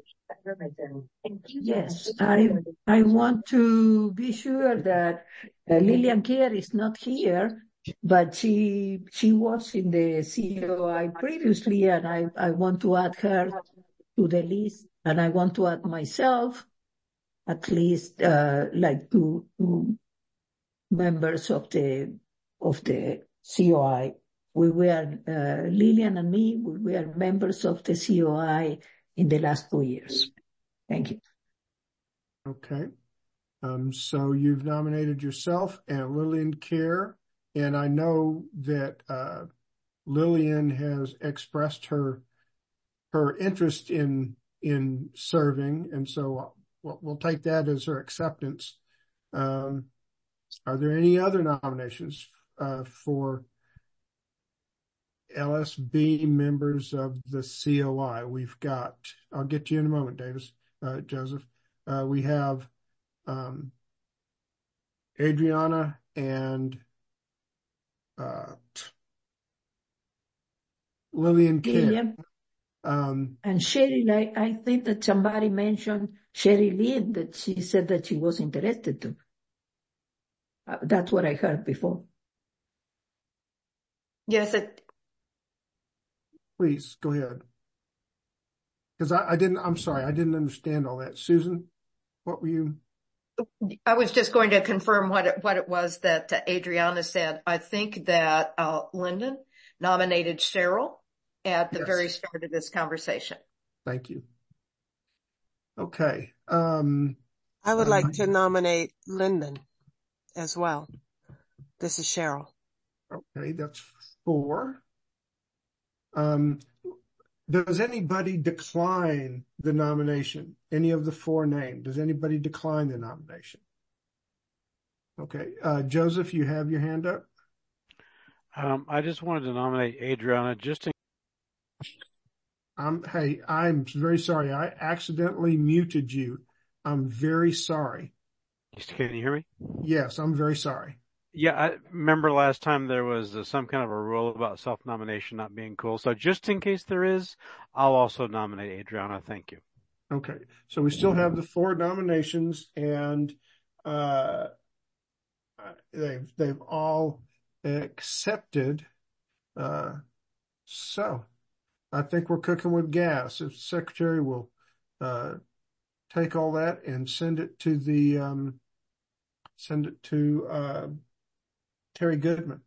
Yes, I want to be sure that Lillian Kerr is not here, but she was in the COI previously, and I want to add her to the list, and I want to add myself, at least like two members of the COI. We were Lillian and me. We were members of the COI in the last 2 years. Thank you. Okay. So you've nominated yourself and Lillian Kerr, and I know that Lillian has expressed her interest in serving, and so we'll take that as her acceptance. Are there any other nominations for LSB members of the COI? We've got, I'll get to you in a moment, Joseph. We have Adriana and Lillian Kerr. And Sherry, I think that somebody mentioned Sherry Lynn, that she said that she was interested to. That's what I heard before. Yes. Please, go ahead. Because I'm sorry, I didn't understand all that. Susan, what were you? I was just going to confirm what it was that Adriana said. I think that Lyndon nominated Cheryl at the very start of this conversation. Thank you. Okay. I would like to nominate Lyndon as well. This is Cheryl. Okay, that's 4. Does anybody decline the nomination? Any of the 4 named? Does anybody decline the nomination? Okay. Joseph, you have your hand up. I just wanted to nominate Adriana just in. Hey, I'm very sorry. I accidentally muted you. I'm very sorry. Can you hear me? Yes, I'm very sorry. Yeah, I remember last time there was some kind of a rule about self-nomination not being cool. So just in case there is, I'll also nominate Adriana. Thank you. Okay. So we still have the 4 nominations, and they've all accepted. So I think we're cooking with gas. If the secretary will take all that and send it to Terry Goodman.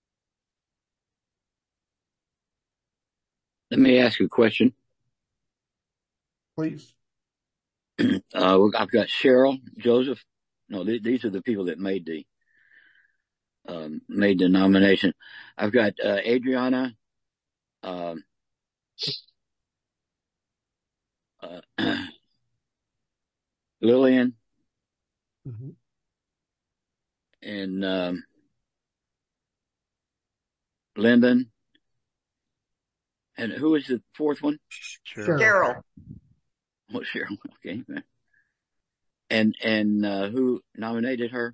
let me ask you a question. Please. I've got Cheryl, Joseph. No, these are the people that made the nomination. I've got Adriana, Lillian, and Lyndon. And who is the 4th one? Cheryl. Oh, Cheryl. Okay. And who nominated her?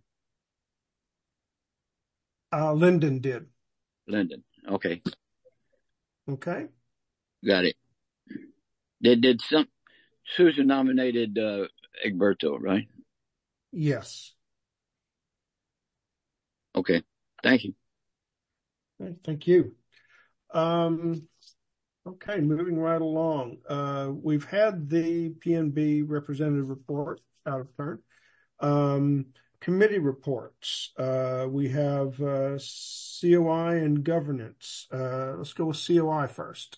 Lyndon did. Lyndon. Okay. Okay. Got it. Did Susan nominated Egberto, right? Yes. Okay. Thank you. Okay, thank you. Okay, moving right along. We've had the PNB representative report out of turn. Committee reports. We have COI and governance. Let's go with COI first.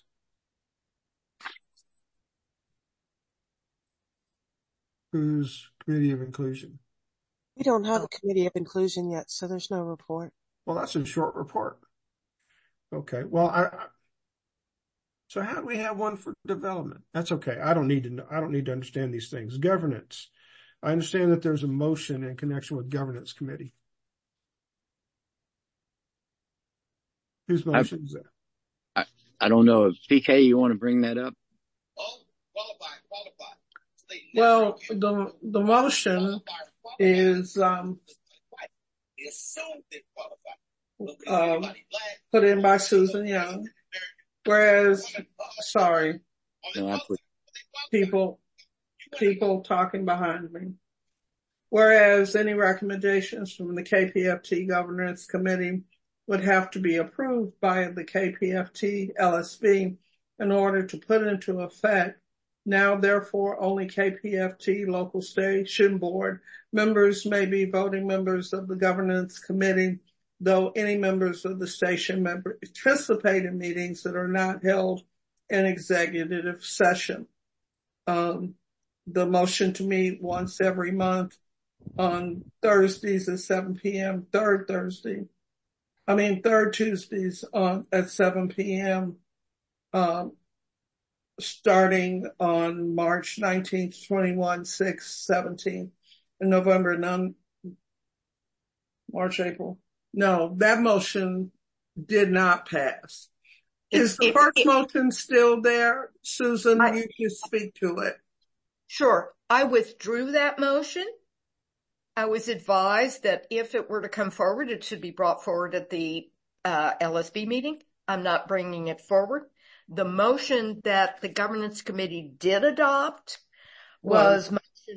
Who's Committee of Inclusion? We don't have a Committee of Inclusion yet, so there's no report. Well, that's a short report. Okay. Well, so how do we have one for development? That's okay. I don't need to understand these things. Governance. I understand that there's a motion in connection with governance committee. Whose motion is that? I don't know. PK, you want to bring that up? Well, the motion is put in by Susan Young, whereas, sorry, people talking behind me. Whereas any recommendations from the KPFT Governance Committee would have to be approved by the KPFT LSB in order to put into effect. Now, therefore, only KPFT local station board members may be voting members of the governance committee, though any members of the station member participate in meetings that are not held in executive session. The motion to meet once every month on Thursdays at 7 p.m., third Tuesdays at 7 p.m., starting on March 19th, 21, 6, 17, and November, March, April. No, that motion did not pass. Is the first motion still there? Susan, you can speak to it. Sure. I withdrew that motion. I was advised that if it were to come forward, it should be brought forward at the LSB meeting. I'm not bringing it forward. The motion that the governance committee did adopt was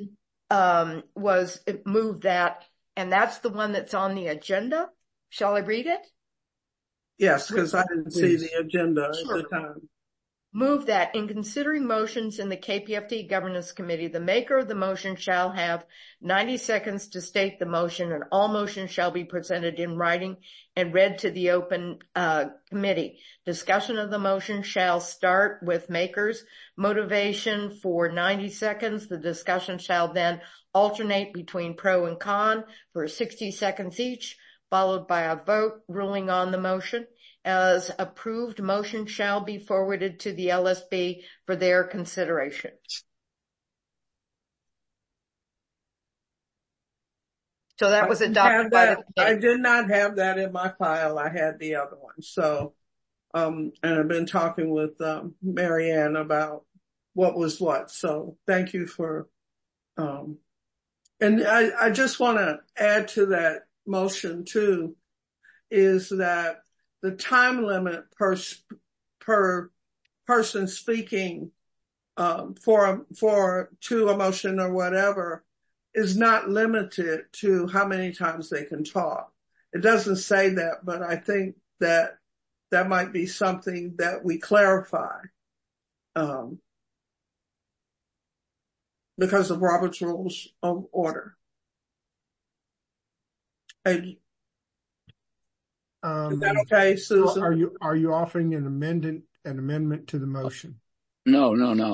moved that, and that's the one that's on the agenda. Shall I read it? Yes, because I didn't see the agenda at the time. Move that in considering motions in the KPFT Governance Committee, the maker of the motion shall have 90 seconds to state the motion, and all motions shall be presented in writing and read to the open committee. Discussion of the motion shall start with maker's motivation for 90 seconds. The discussion shall then alternate between pro and con for 60 seconds each, followed by a vote ruling on the motion. As approved, motion shall be forwarded to the LSB for their consideration. So that was adopted by the committee. I did not have that in my file. I had the other one. So, and I've been talking with Marianne about what was what. So thank you for, and I just want to add to that motion too, is that the time limit per person speaking to a motion or whatever is not limited to how many times they can talk. It doesn't say that, but I think that might be something that we clarify because of Robert's Rules of Order. Is that okay, Susan? Are you offering an amendment to the motion? No.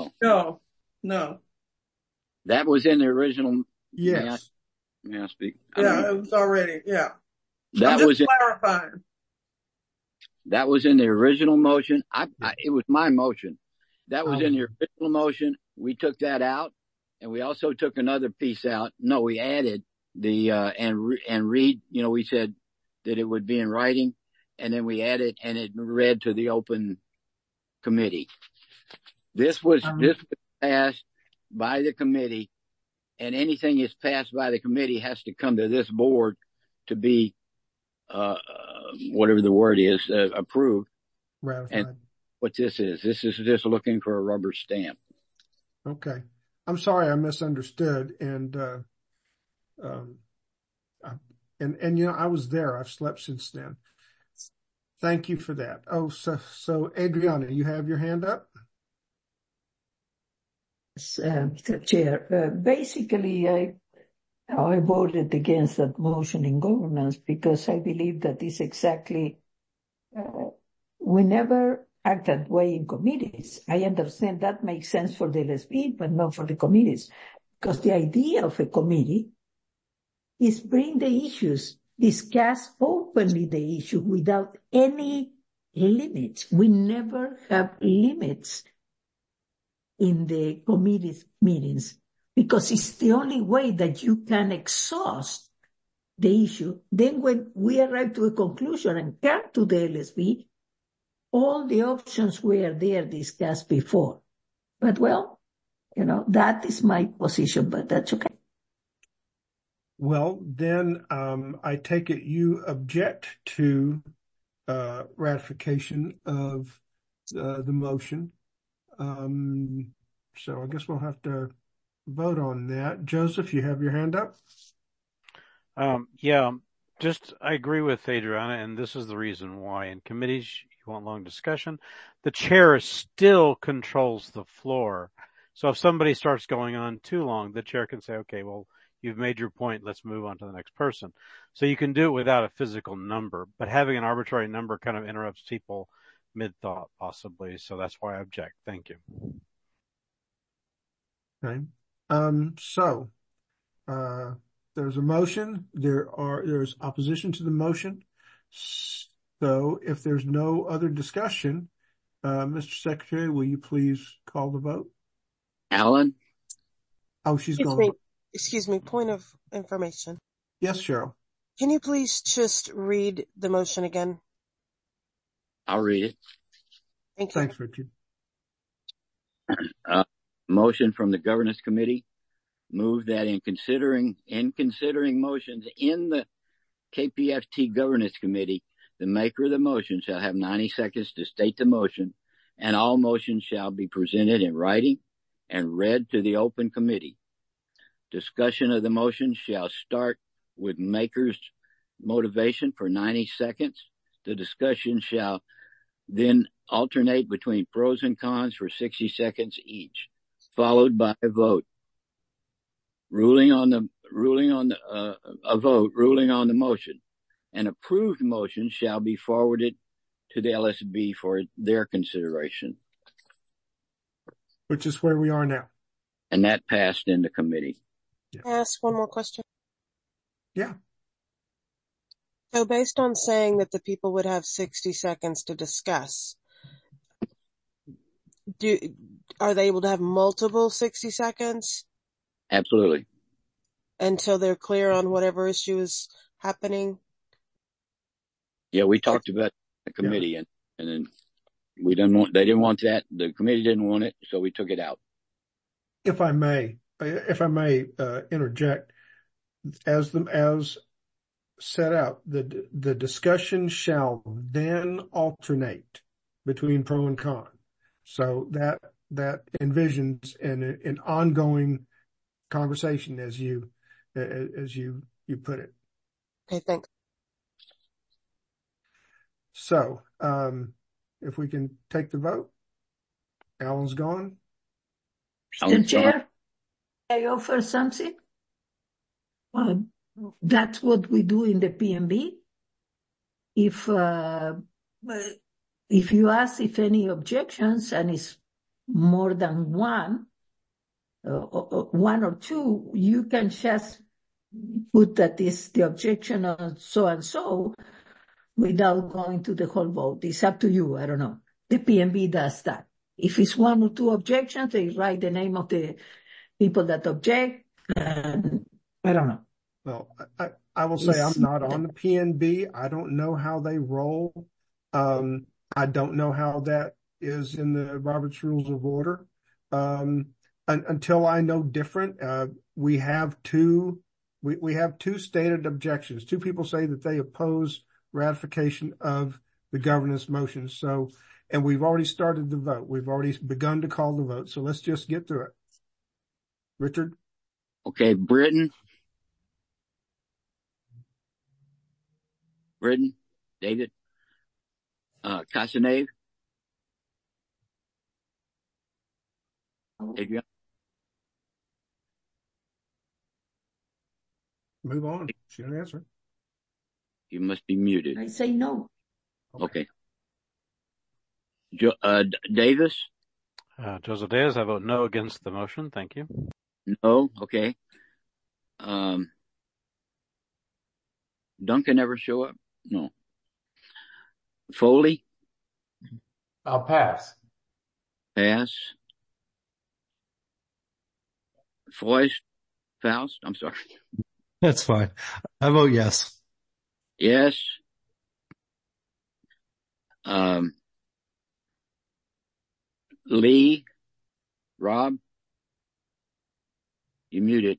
That was in the original. Yes. May I speak? Yeah, it was already. Yeah. That was clarifying. That was in the original motion. It was my motion. That was in the original motion. We took that out, and we also took another piece out. No, we added the and read. We said that it would be in writing, and then we added and it read to the open committee. This was passed by the committee, and anything that's passed by the committee has to come to this board to be, whatever the word is, approved. Ratified. And what this is just looking for a rubber stamp. Okay. I'm sorry I misunderstood. And I was there. I've slept since then. Thank you for that. Oh, so Adriana, you have your hand up? Mr. Chair, basically, I voted against that motion in governance because I believe that is exactly, we never act that way in committees. I understand that makes sense for the LSB, but not for the committees. Because the idea of a committee is bring the issues, discuss openly the issue without any limits. We never have limits in the committee's meetings because it's the only way that you can exhaust the issue. Then when we arrive to a conclusion and come to the LSB, all the options were there discussed before. But well, that is my position, but that's okay. Well, then I take it you object to ratification of the motion. So I guess we'll have to vote on that. Joseph, you have your hand up? Yeah, I agree with Adriana, and this is the reason why. In committees, you want long discussion. The chair still controls the floor. So if somebody starts going on too long, the chair can say, okay, well, you've made your point. Let's move on to the next person. So you can do it without a physical number, but having an arbitrary number kind of interrupts people mid-thought possibly. So that's why I object. Thank you. Okay. There's a motion. There's opposition to the motion. So if there's no other discussion, Mr. Secretary, will you please call the vote? Alan? Oh, she's gone. Excuse me, point of information. Yes, Cheryl. Can you please just read the motion again? I'll read it. Thank you. Thanks, Richard. Motion from the Governance Committee. Move that in considering motions in the KPFT Governance Committee, the maker of the motion shall have 90 seconds to state the motion, and all motions shall be presented in writing and read to the open committee. Discussion of the motion shall start with maker's motivation for 90 seconds. The discussion shall then alternate between pros and cons for 60 seconds each, followed by a vote. Ruling on the motion. An approved motion shall be forwarded to the LSB for their consideration. Which is where we are now. And that passed in the committee. Can I ask one more question? Yeah. So based on saying that the people would have 60 seconds to discuss, are they able to have multiple 60 seconds? Absolutely. Until they're clear on whatever issue is happening? Yeah, we talked about the committee and then they didn't want that. The committee didn't want it, so we took it out. If I may interject, as set out, the discussion shall then alternate between pro and con. So that envisions an ongoing conversation as you put it. Okay, thanks. So, if we can take the vote. Alan's gone. Mr. Chair, I offer something. That's what we do in the PMB. If you ask if any objections, and it's more than one or two, you can just put that is the objection on so and so without going to the whole vote. It's up to you. I don't know. The PMB does that. If it's one or two objections, they write the name of the people that object. And I don't know. Well, I will say I'm not on the PNB. I don't know how they roll. I don't know how that is in the Robert's Rules of Order. Until I know different, we have two stated objections. Two people say that they oppose ratification of the governance motion. So, and we've already started the vote. We've already begun to call the vote. So let's just get through it. Richard? Okay, Britton, David, Casanave, Adrian, move on. She didn't answer. You must be muted. I say no. Okay. Davis? Joseph Diaz, I vote no against the motion. Thank you. No. Okay. Duncan ever show up? No. Foley? I'll pass. Pass. Faust? I'm sorry. That's fine. I vote yes. Yes. Lee? Rob? You muted.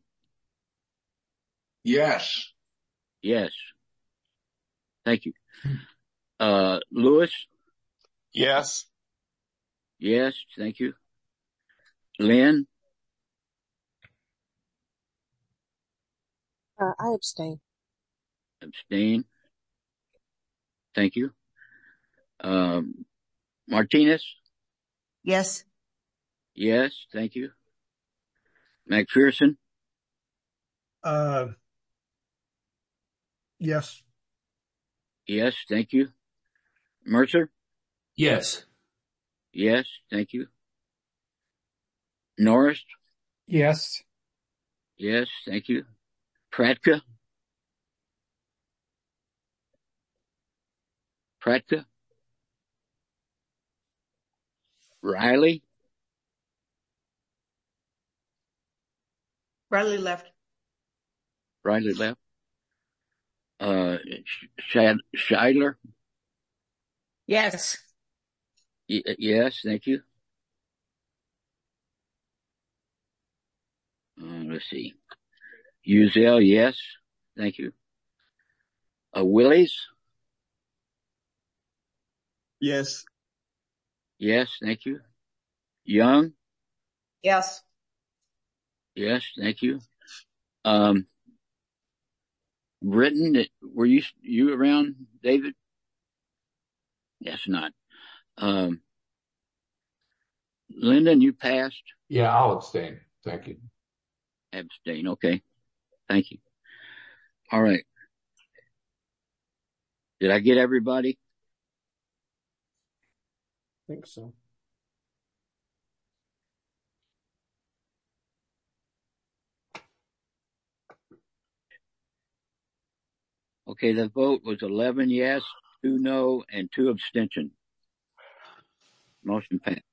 Yes. Yes. Thank you. Lewis? Yes. Yes. Thank you. Lynn? I abstain. Abstain. Thank you. Martinez? Yes. Yes. Thank you. McPherson? Yes. Yes. Thank you. Mercer? Yes. Yes. Thank you. Norris? Yes. Yes. Thank you. Pratka? Riley? Riley left. Riley left. Scheidler? Yes. Yes. Thank you. Let's see. Uzel? Yes. Thank you. Willies? Yes. Yes. Thank you. Young? Yes. Yes. Thank you. Britton, were you around, David? Yes, not. Lyndon, you passed? Yeah, I'll abstain. Thank you. Abstain. Okay. Thank you. All right. Did I get everybody? I think so. Okay, the vote was 11 yes, 2 no, and 2 abstention. Motion passed.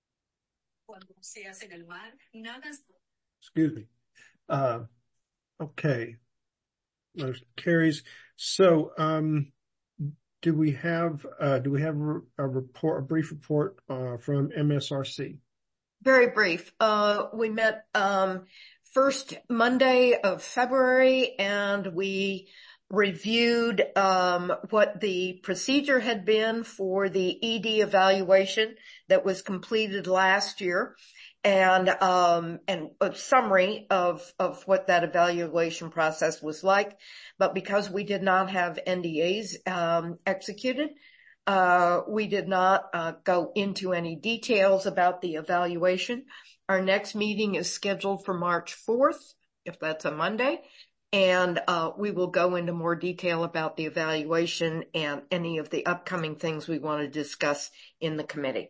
Excuse me. Okay. Motion carries. So, do we have a brief report, from MSRC? Very brief. We met, first Monday of February, and we reviewed, what the procedure had been for the ED evaluation that was completed last year, and a summary of what that evaluation process was like. But because we did not have NDAs, executed, we did not go into any details about the evaluation. Our next meeting is scheduled for March 4th, if that's a Monday, and we will go into more detail about the evaluation and any of the upcoming things we want to discuss in the committee.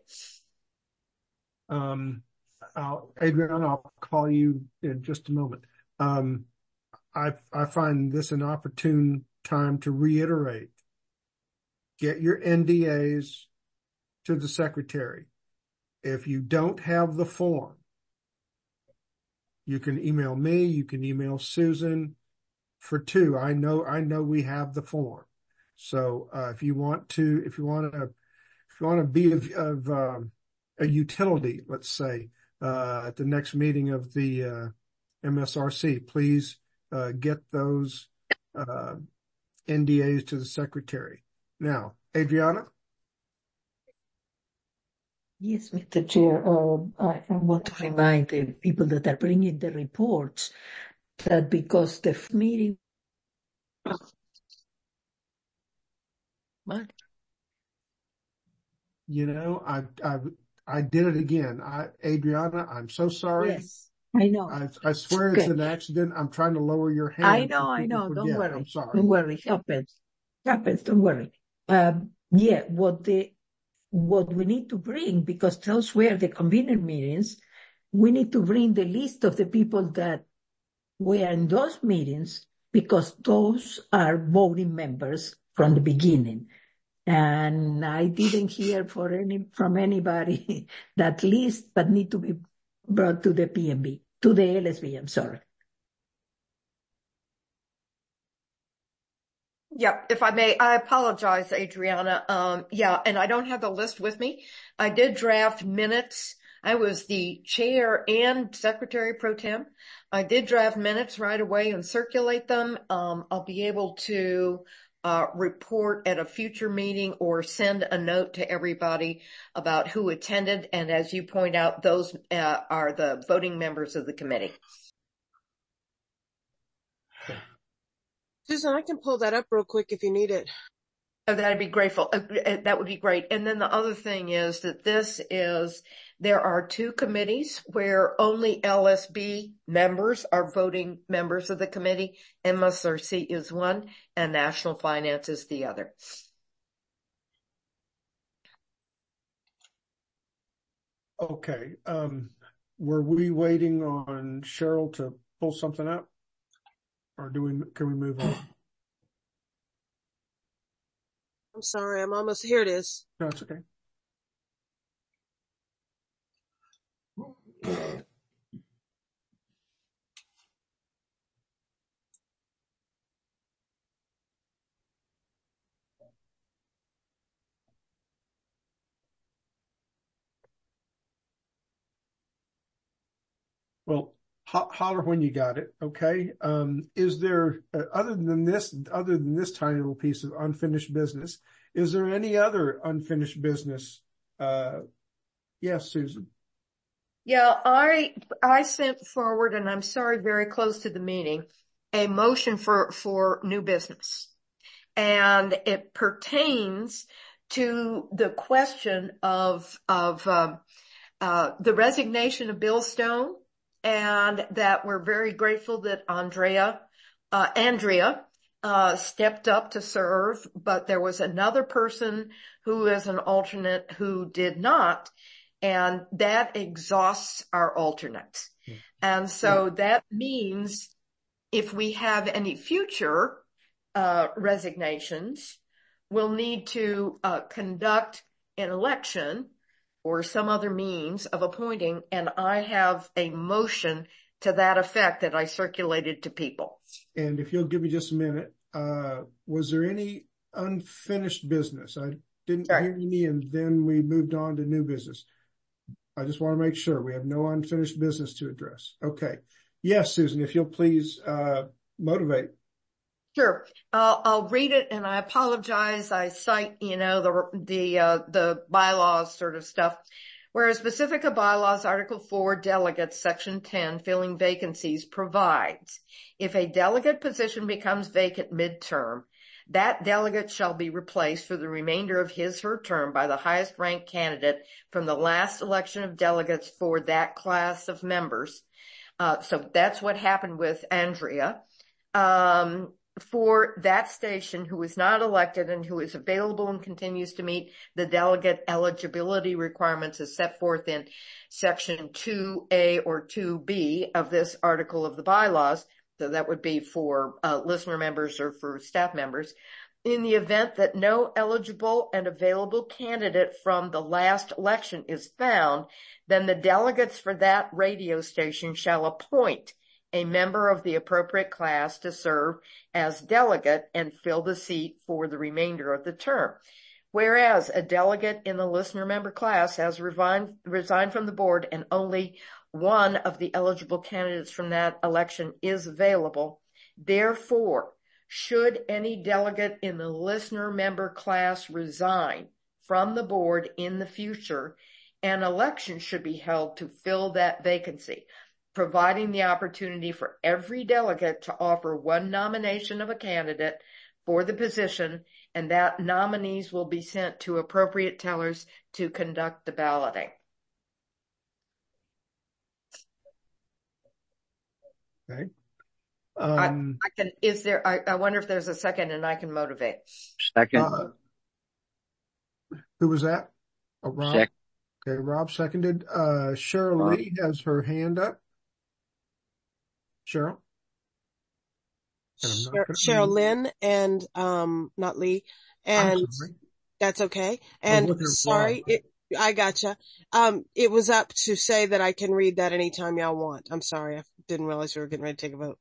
Adriana, I'll call you in just a moment. I find this an opportune time to reiterate. Get your NDAs to the secretary. If you don't have the form, you can email me, you can email Susan for 2. I know we have the form. So, if you want to be of a utility, let's say, at the next meeting of the MSRC, please get those NDAs to the secretary. Now, Adriana? Yes, Mr. Chair. I want to remind the people that are bringing the reports that because the meeting... What? You know, I did it again. Adriana, I'm so sorry. Yes. I know. I swear it's an accident. I'm trying to lower your hand. I know. Forget. Don't worry. I'm sorry. Don't worry. Happens. Don't worry. Yeah, what we need to bring, because those were the convener meetings, we need to bring the list of the people that were in those meetings, because those are voting members from the beginning. And I didn't hear from anybody that list, but need to be brought to the PMB, to the LSB, I'm sorry. Yeah, if I may, I apologize, Adriana. Yeah, and I don't have the list with me. I did draft minutes. I was the chair and secretary pro tem. I did draft minutes right away and circulate them. I'll be able to report at a future meeting or send a note to everybody about who attended. And as you point out, those are the voting members of the committee. Susan, I can pull that up real quick if you need it. Oh, that'd be grateful. That would be great. And then the other thing is that there are two committees where only LSB members are voting members of the committee. MSRC is one and National Finance is the other. Okay. Were we waiting on Cheryl to pull something up? Or can we move on? I'm sorry, here it is. No, it's okay. Well, holler when you got it. Okay. Is there, other than this tiny little piece of unfinished business, is there any other unfinished business? Yes, Susan. Yeah, I sent forward, and I'm sorry, very close to the meeting, a motion for new business. And it pertains to the question of the resignation of Bill Stone, and that we're very grateful that Andrea stepped up to serve, but there was another person who is an alternate who did not, and that exhausts our alternates. And so that means if we have any future resignations, we'll need to conduct an election or some other means of appointing, and I have a motion to that effect that I circulated to people. And if you'll give me just a minute, was there any unfinished business? I didn't hear any, and then we moved on to new business. I just want to make sure we have no unfinished business to address. Okay. Yes, Susan, if you'll please motivate. Sure. I'll read it, and I apologize. I cite, the bylaws sort of stuff. Whereas Pacifica Bylaws Article 4 Delegates Section 10 filling vacancies provides, if a delegate position becomes vacant midterm, that delegate shall be replaced for the remainder of his/her term by the highest ranked candidate from the last election of delegates for that class of members. So that's what happened with Andrea. For that station who is not elected and who is available and continues to meet the delegate eligibility requirements as set forth in Section 2A or 2B of this article of the bylaws. So that would be for listener members or for staff members. In the event that no eligible and available candidate from the last election is found, then the delegates for that radio station shall appoint a member of the appropriate class to serve as delegate and fill the seat for the remainder of the term. Whereas a delegate in the listener member class has resigned from the board and only one of the eligible candidates from that election is available, therefore, should any delegate in the listener member class resign from the board in the future, an election should be held to fill that vacancy, providing the opportunity for every delegate to offer one nomination of a candidate for the position, and that nominees will be sent to appropriate tellers to conduct the balloting. Okay. I wonder if there's a second and I can motivate. Second. Who was that? Oh, Rob? Second. Okay, Rob seconded. Cheryl Lee has her hand up. Cheryl? Cheryl Lynn and, not Lee. And that's okay. And sorry, I gotcha. It was up to say that I can read that anytime y'all want. I'm sorry. I didn't realize we were getting ready to take a vote.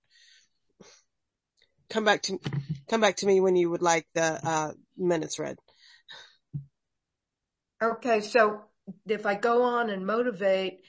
Come back to me when you would like the, minutes read. Okay. So if I go on and motivate,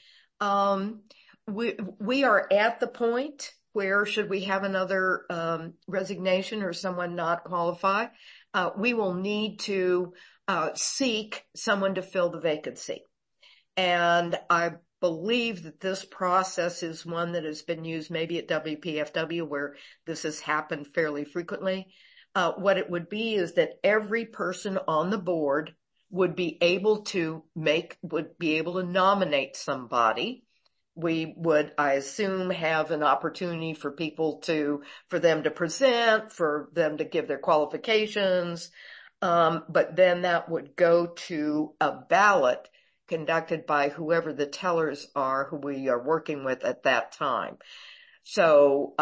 we are at the point where, should we have another resignation or someone not qualify, we will need to seek someone to fill the vacancy. And I believe that this process is one that has been used maybe at WPFW, where this has happened fairly frequently. What it would be is that every person on the board would be able to nominate somebody. We would, I assume, have an opportunity for them to present, for them to give their qualifications. But then that would go to a ballot conducted by whoever the tellers are who we are working with at that time. So,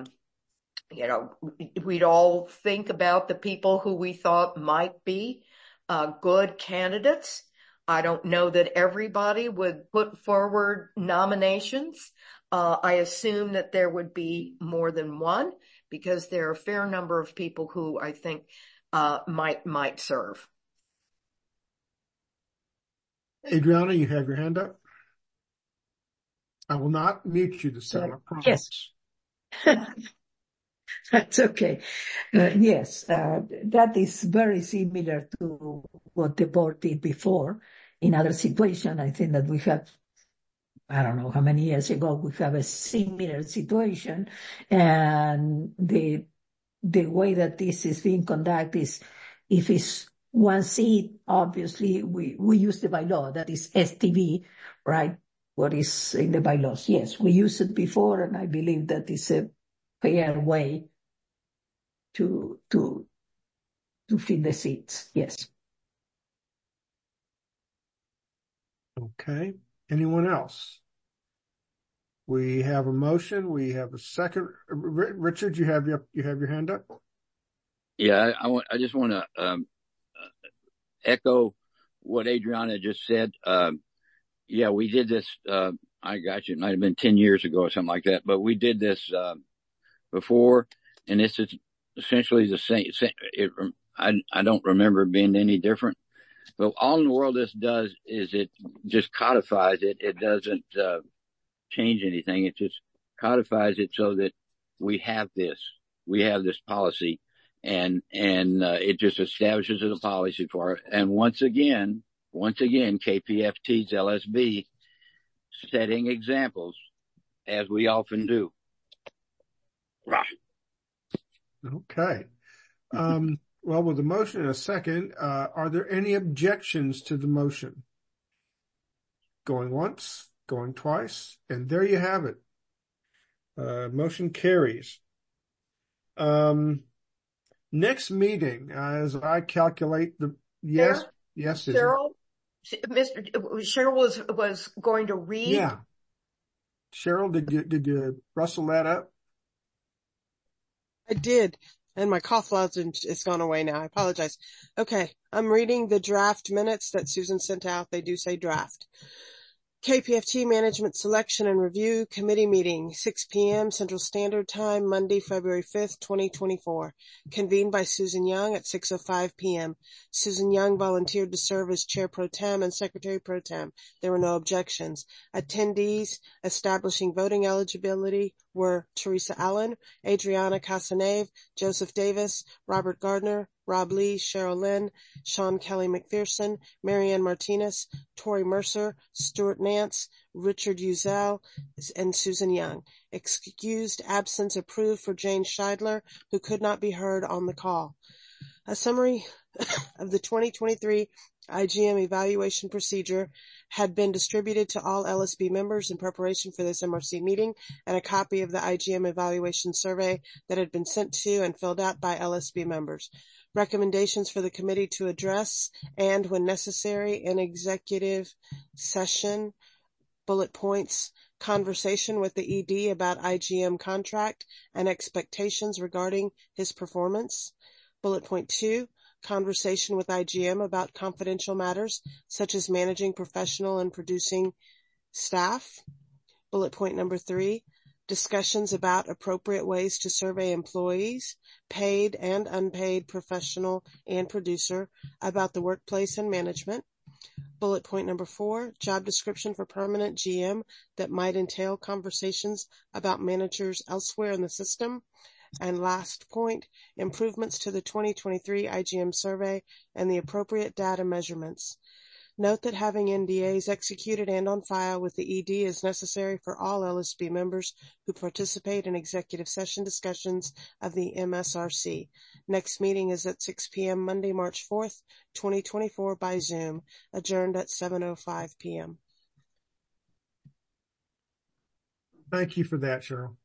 we'd all think about the people who we thought might be good candidates. I don't know that everybody would put forward nominations. I assume that there would be more than one, because there are a fair number of people who I think might serve. Adriana, you have your hand up. I will not mute you this time. I promise. Yes. That's okay. Yes, that is very similar to what the board did before. In other situation, I think that we have, I don't know how many years ago, we have a similar situation. And the way that this is being conducted is, if it's one seat, obviously we use the bylaw, that is STV, right? What is in the bylaws. Yes, we used it before, and I believe that is a fair way to fill the seats. Yes. Okay. Anyone else? We have a motion. We have a second. Richard, you have your hand up. Yeah, I just want to echo what Adriana just said. Yeah, we did this. I got you. It might have been 10 years ago or something like that, but we did this before, and this is essentially the same. I don't remember it being any different. But all in the world this does is it just codifies it. It doesn't change anything. It just codifies it so that we have this policy, and it just establishes a policy for it. And once again, KPFT's LSB setting examples, as we often do. Okay. Well, with the motion in a second, are there any objections to the motion? Going once, going twice, and there you have it. Motion carries. Next meeting, as I calculate yes, Cheryl, Cheryl was going to read. Yeah. Cheryl, did you rustle that up? I did. And my cough lozenge is gone away now. I apologize. Okay. I'm reading the draft minutes that Susan sent out. They do say draft. KPFT Management Selection and Review Committee Meeting, 6 p.m. Central Standard Time, Monday, February 5th, 2024. Convened by Susan Young at 6:05 p.m. Susan Young volunteered to serve as Chair Pro Tem and Secretary Pro Tem. There were no objections. Attendees establishing voting eligibility were Teresa Allen, Adriana Casanave, Joseph Davis, Robert Gardner, Rob Lee, Cheryl Lynn, Sean Kelly McPherson, Marianne Martinez, Tori Mercer, Stuart Nance, Richard Uzel, and Susan Young. Excused absence approved for Jane Scheidler, who could not be heard on the call. A summary of the 2023 IGM evaluation procedure had been distributed to all LSB members in preparation for this MRC meeting, and a copy of the IGM evaluation survey that had been sent to and filled out by LSB members. Recommendations for the committee to address and, when necessary, in executive session. Bullet points: conversation with the ED about IGM contract and expectations regarding his performance. Bullet point 2, conversation with IGM about confidential matters such as managing professional and producing staff. Bullet point number 3, discussions about appropriate ways to survey employees, paid and unpaid, professional and producer, about the workplace and management. Bullet point number 4, job description for permanent GM that might entail conversations about managers elsewhere in the system. And last point, improvements to the 2023 IGM survey and the appropriate data measurements. Note that having NDAs executed and on file with the ED is necessary for all LSB members who participate in executive session discussions of the MSRC. Next meeting is at 6 p.m. Monday, March 4th, 2024 by Zoom, adjourned at 7:05 p.m. Thank you for that, Cheryl.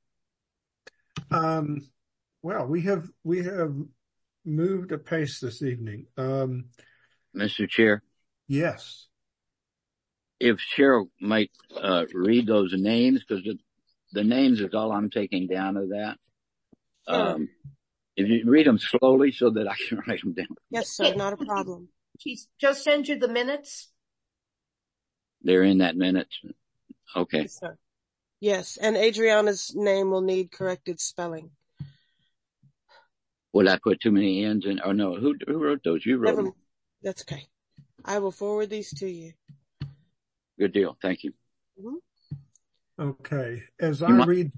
Well, we have moved apace this evening. Mr. Chair, Yes. if Cheryl might read those names, because the names is all I'm taking down of that. Sure. If you read them slowly so that I can write them down. Yes, sir, not a problem. She's just send you the minutes. They're in that minute. Okay. Yes, sir. Yes, and Adriana's name will need corrected spelling. Would I put too many N's in? Oh, no. Who wrote those? You wrote them. That's okay. I will forward these to you. Good deal. Thank you. Mm-hmm. Okay. As I read,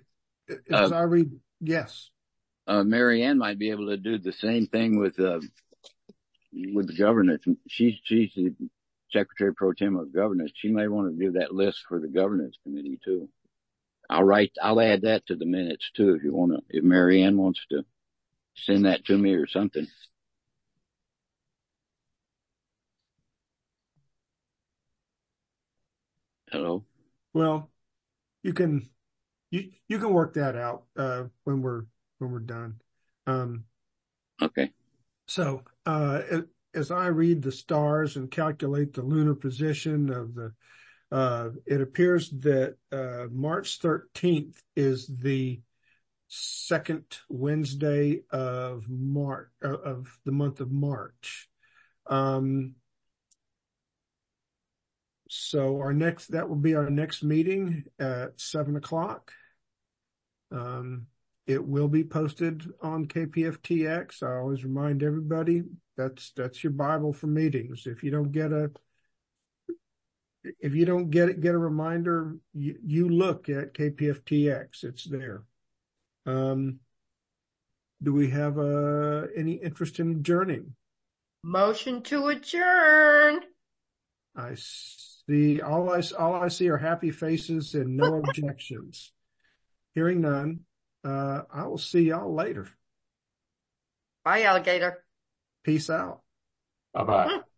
yes. Mary Ann might be able to do the same thing with the governance. She's the Secretary Pro Tem of Governance. She may want to do that list for the Governance Committee too. I'll add that to the minutes too if Mary Ann wants to send that to me or something. Hello? Well, you can work that out, when we're done. Okay. So, as I read the stars and calculate the lunar position of it appears that, March 13th is the second Wednesday of the month of March. So that will be our next meeting at 7:00. It will be posted on KPFTX. I always remind everybody that's your Bible for meetings. If you don't get a reminder, you look at KPFTX. It's there. Do we have any interest in adjourning? Motion to adjourn. I see. All I see are happy faces and no objections. Hearing none, I will see y'all later. Bye, alligator. Peace out. Bye-bye.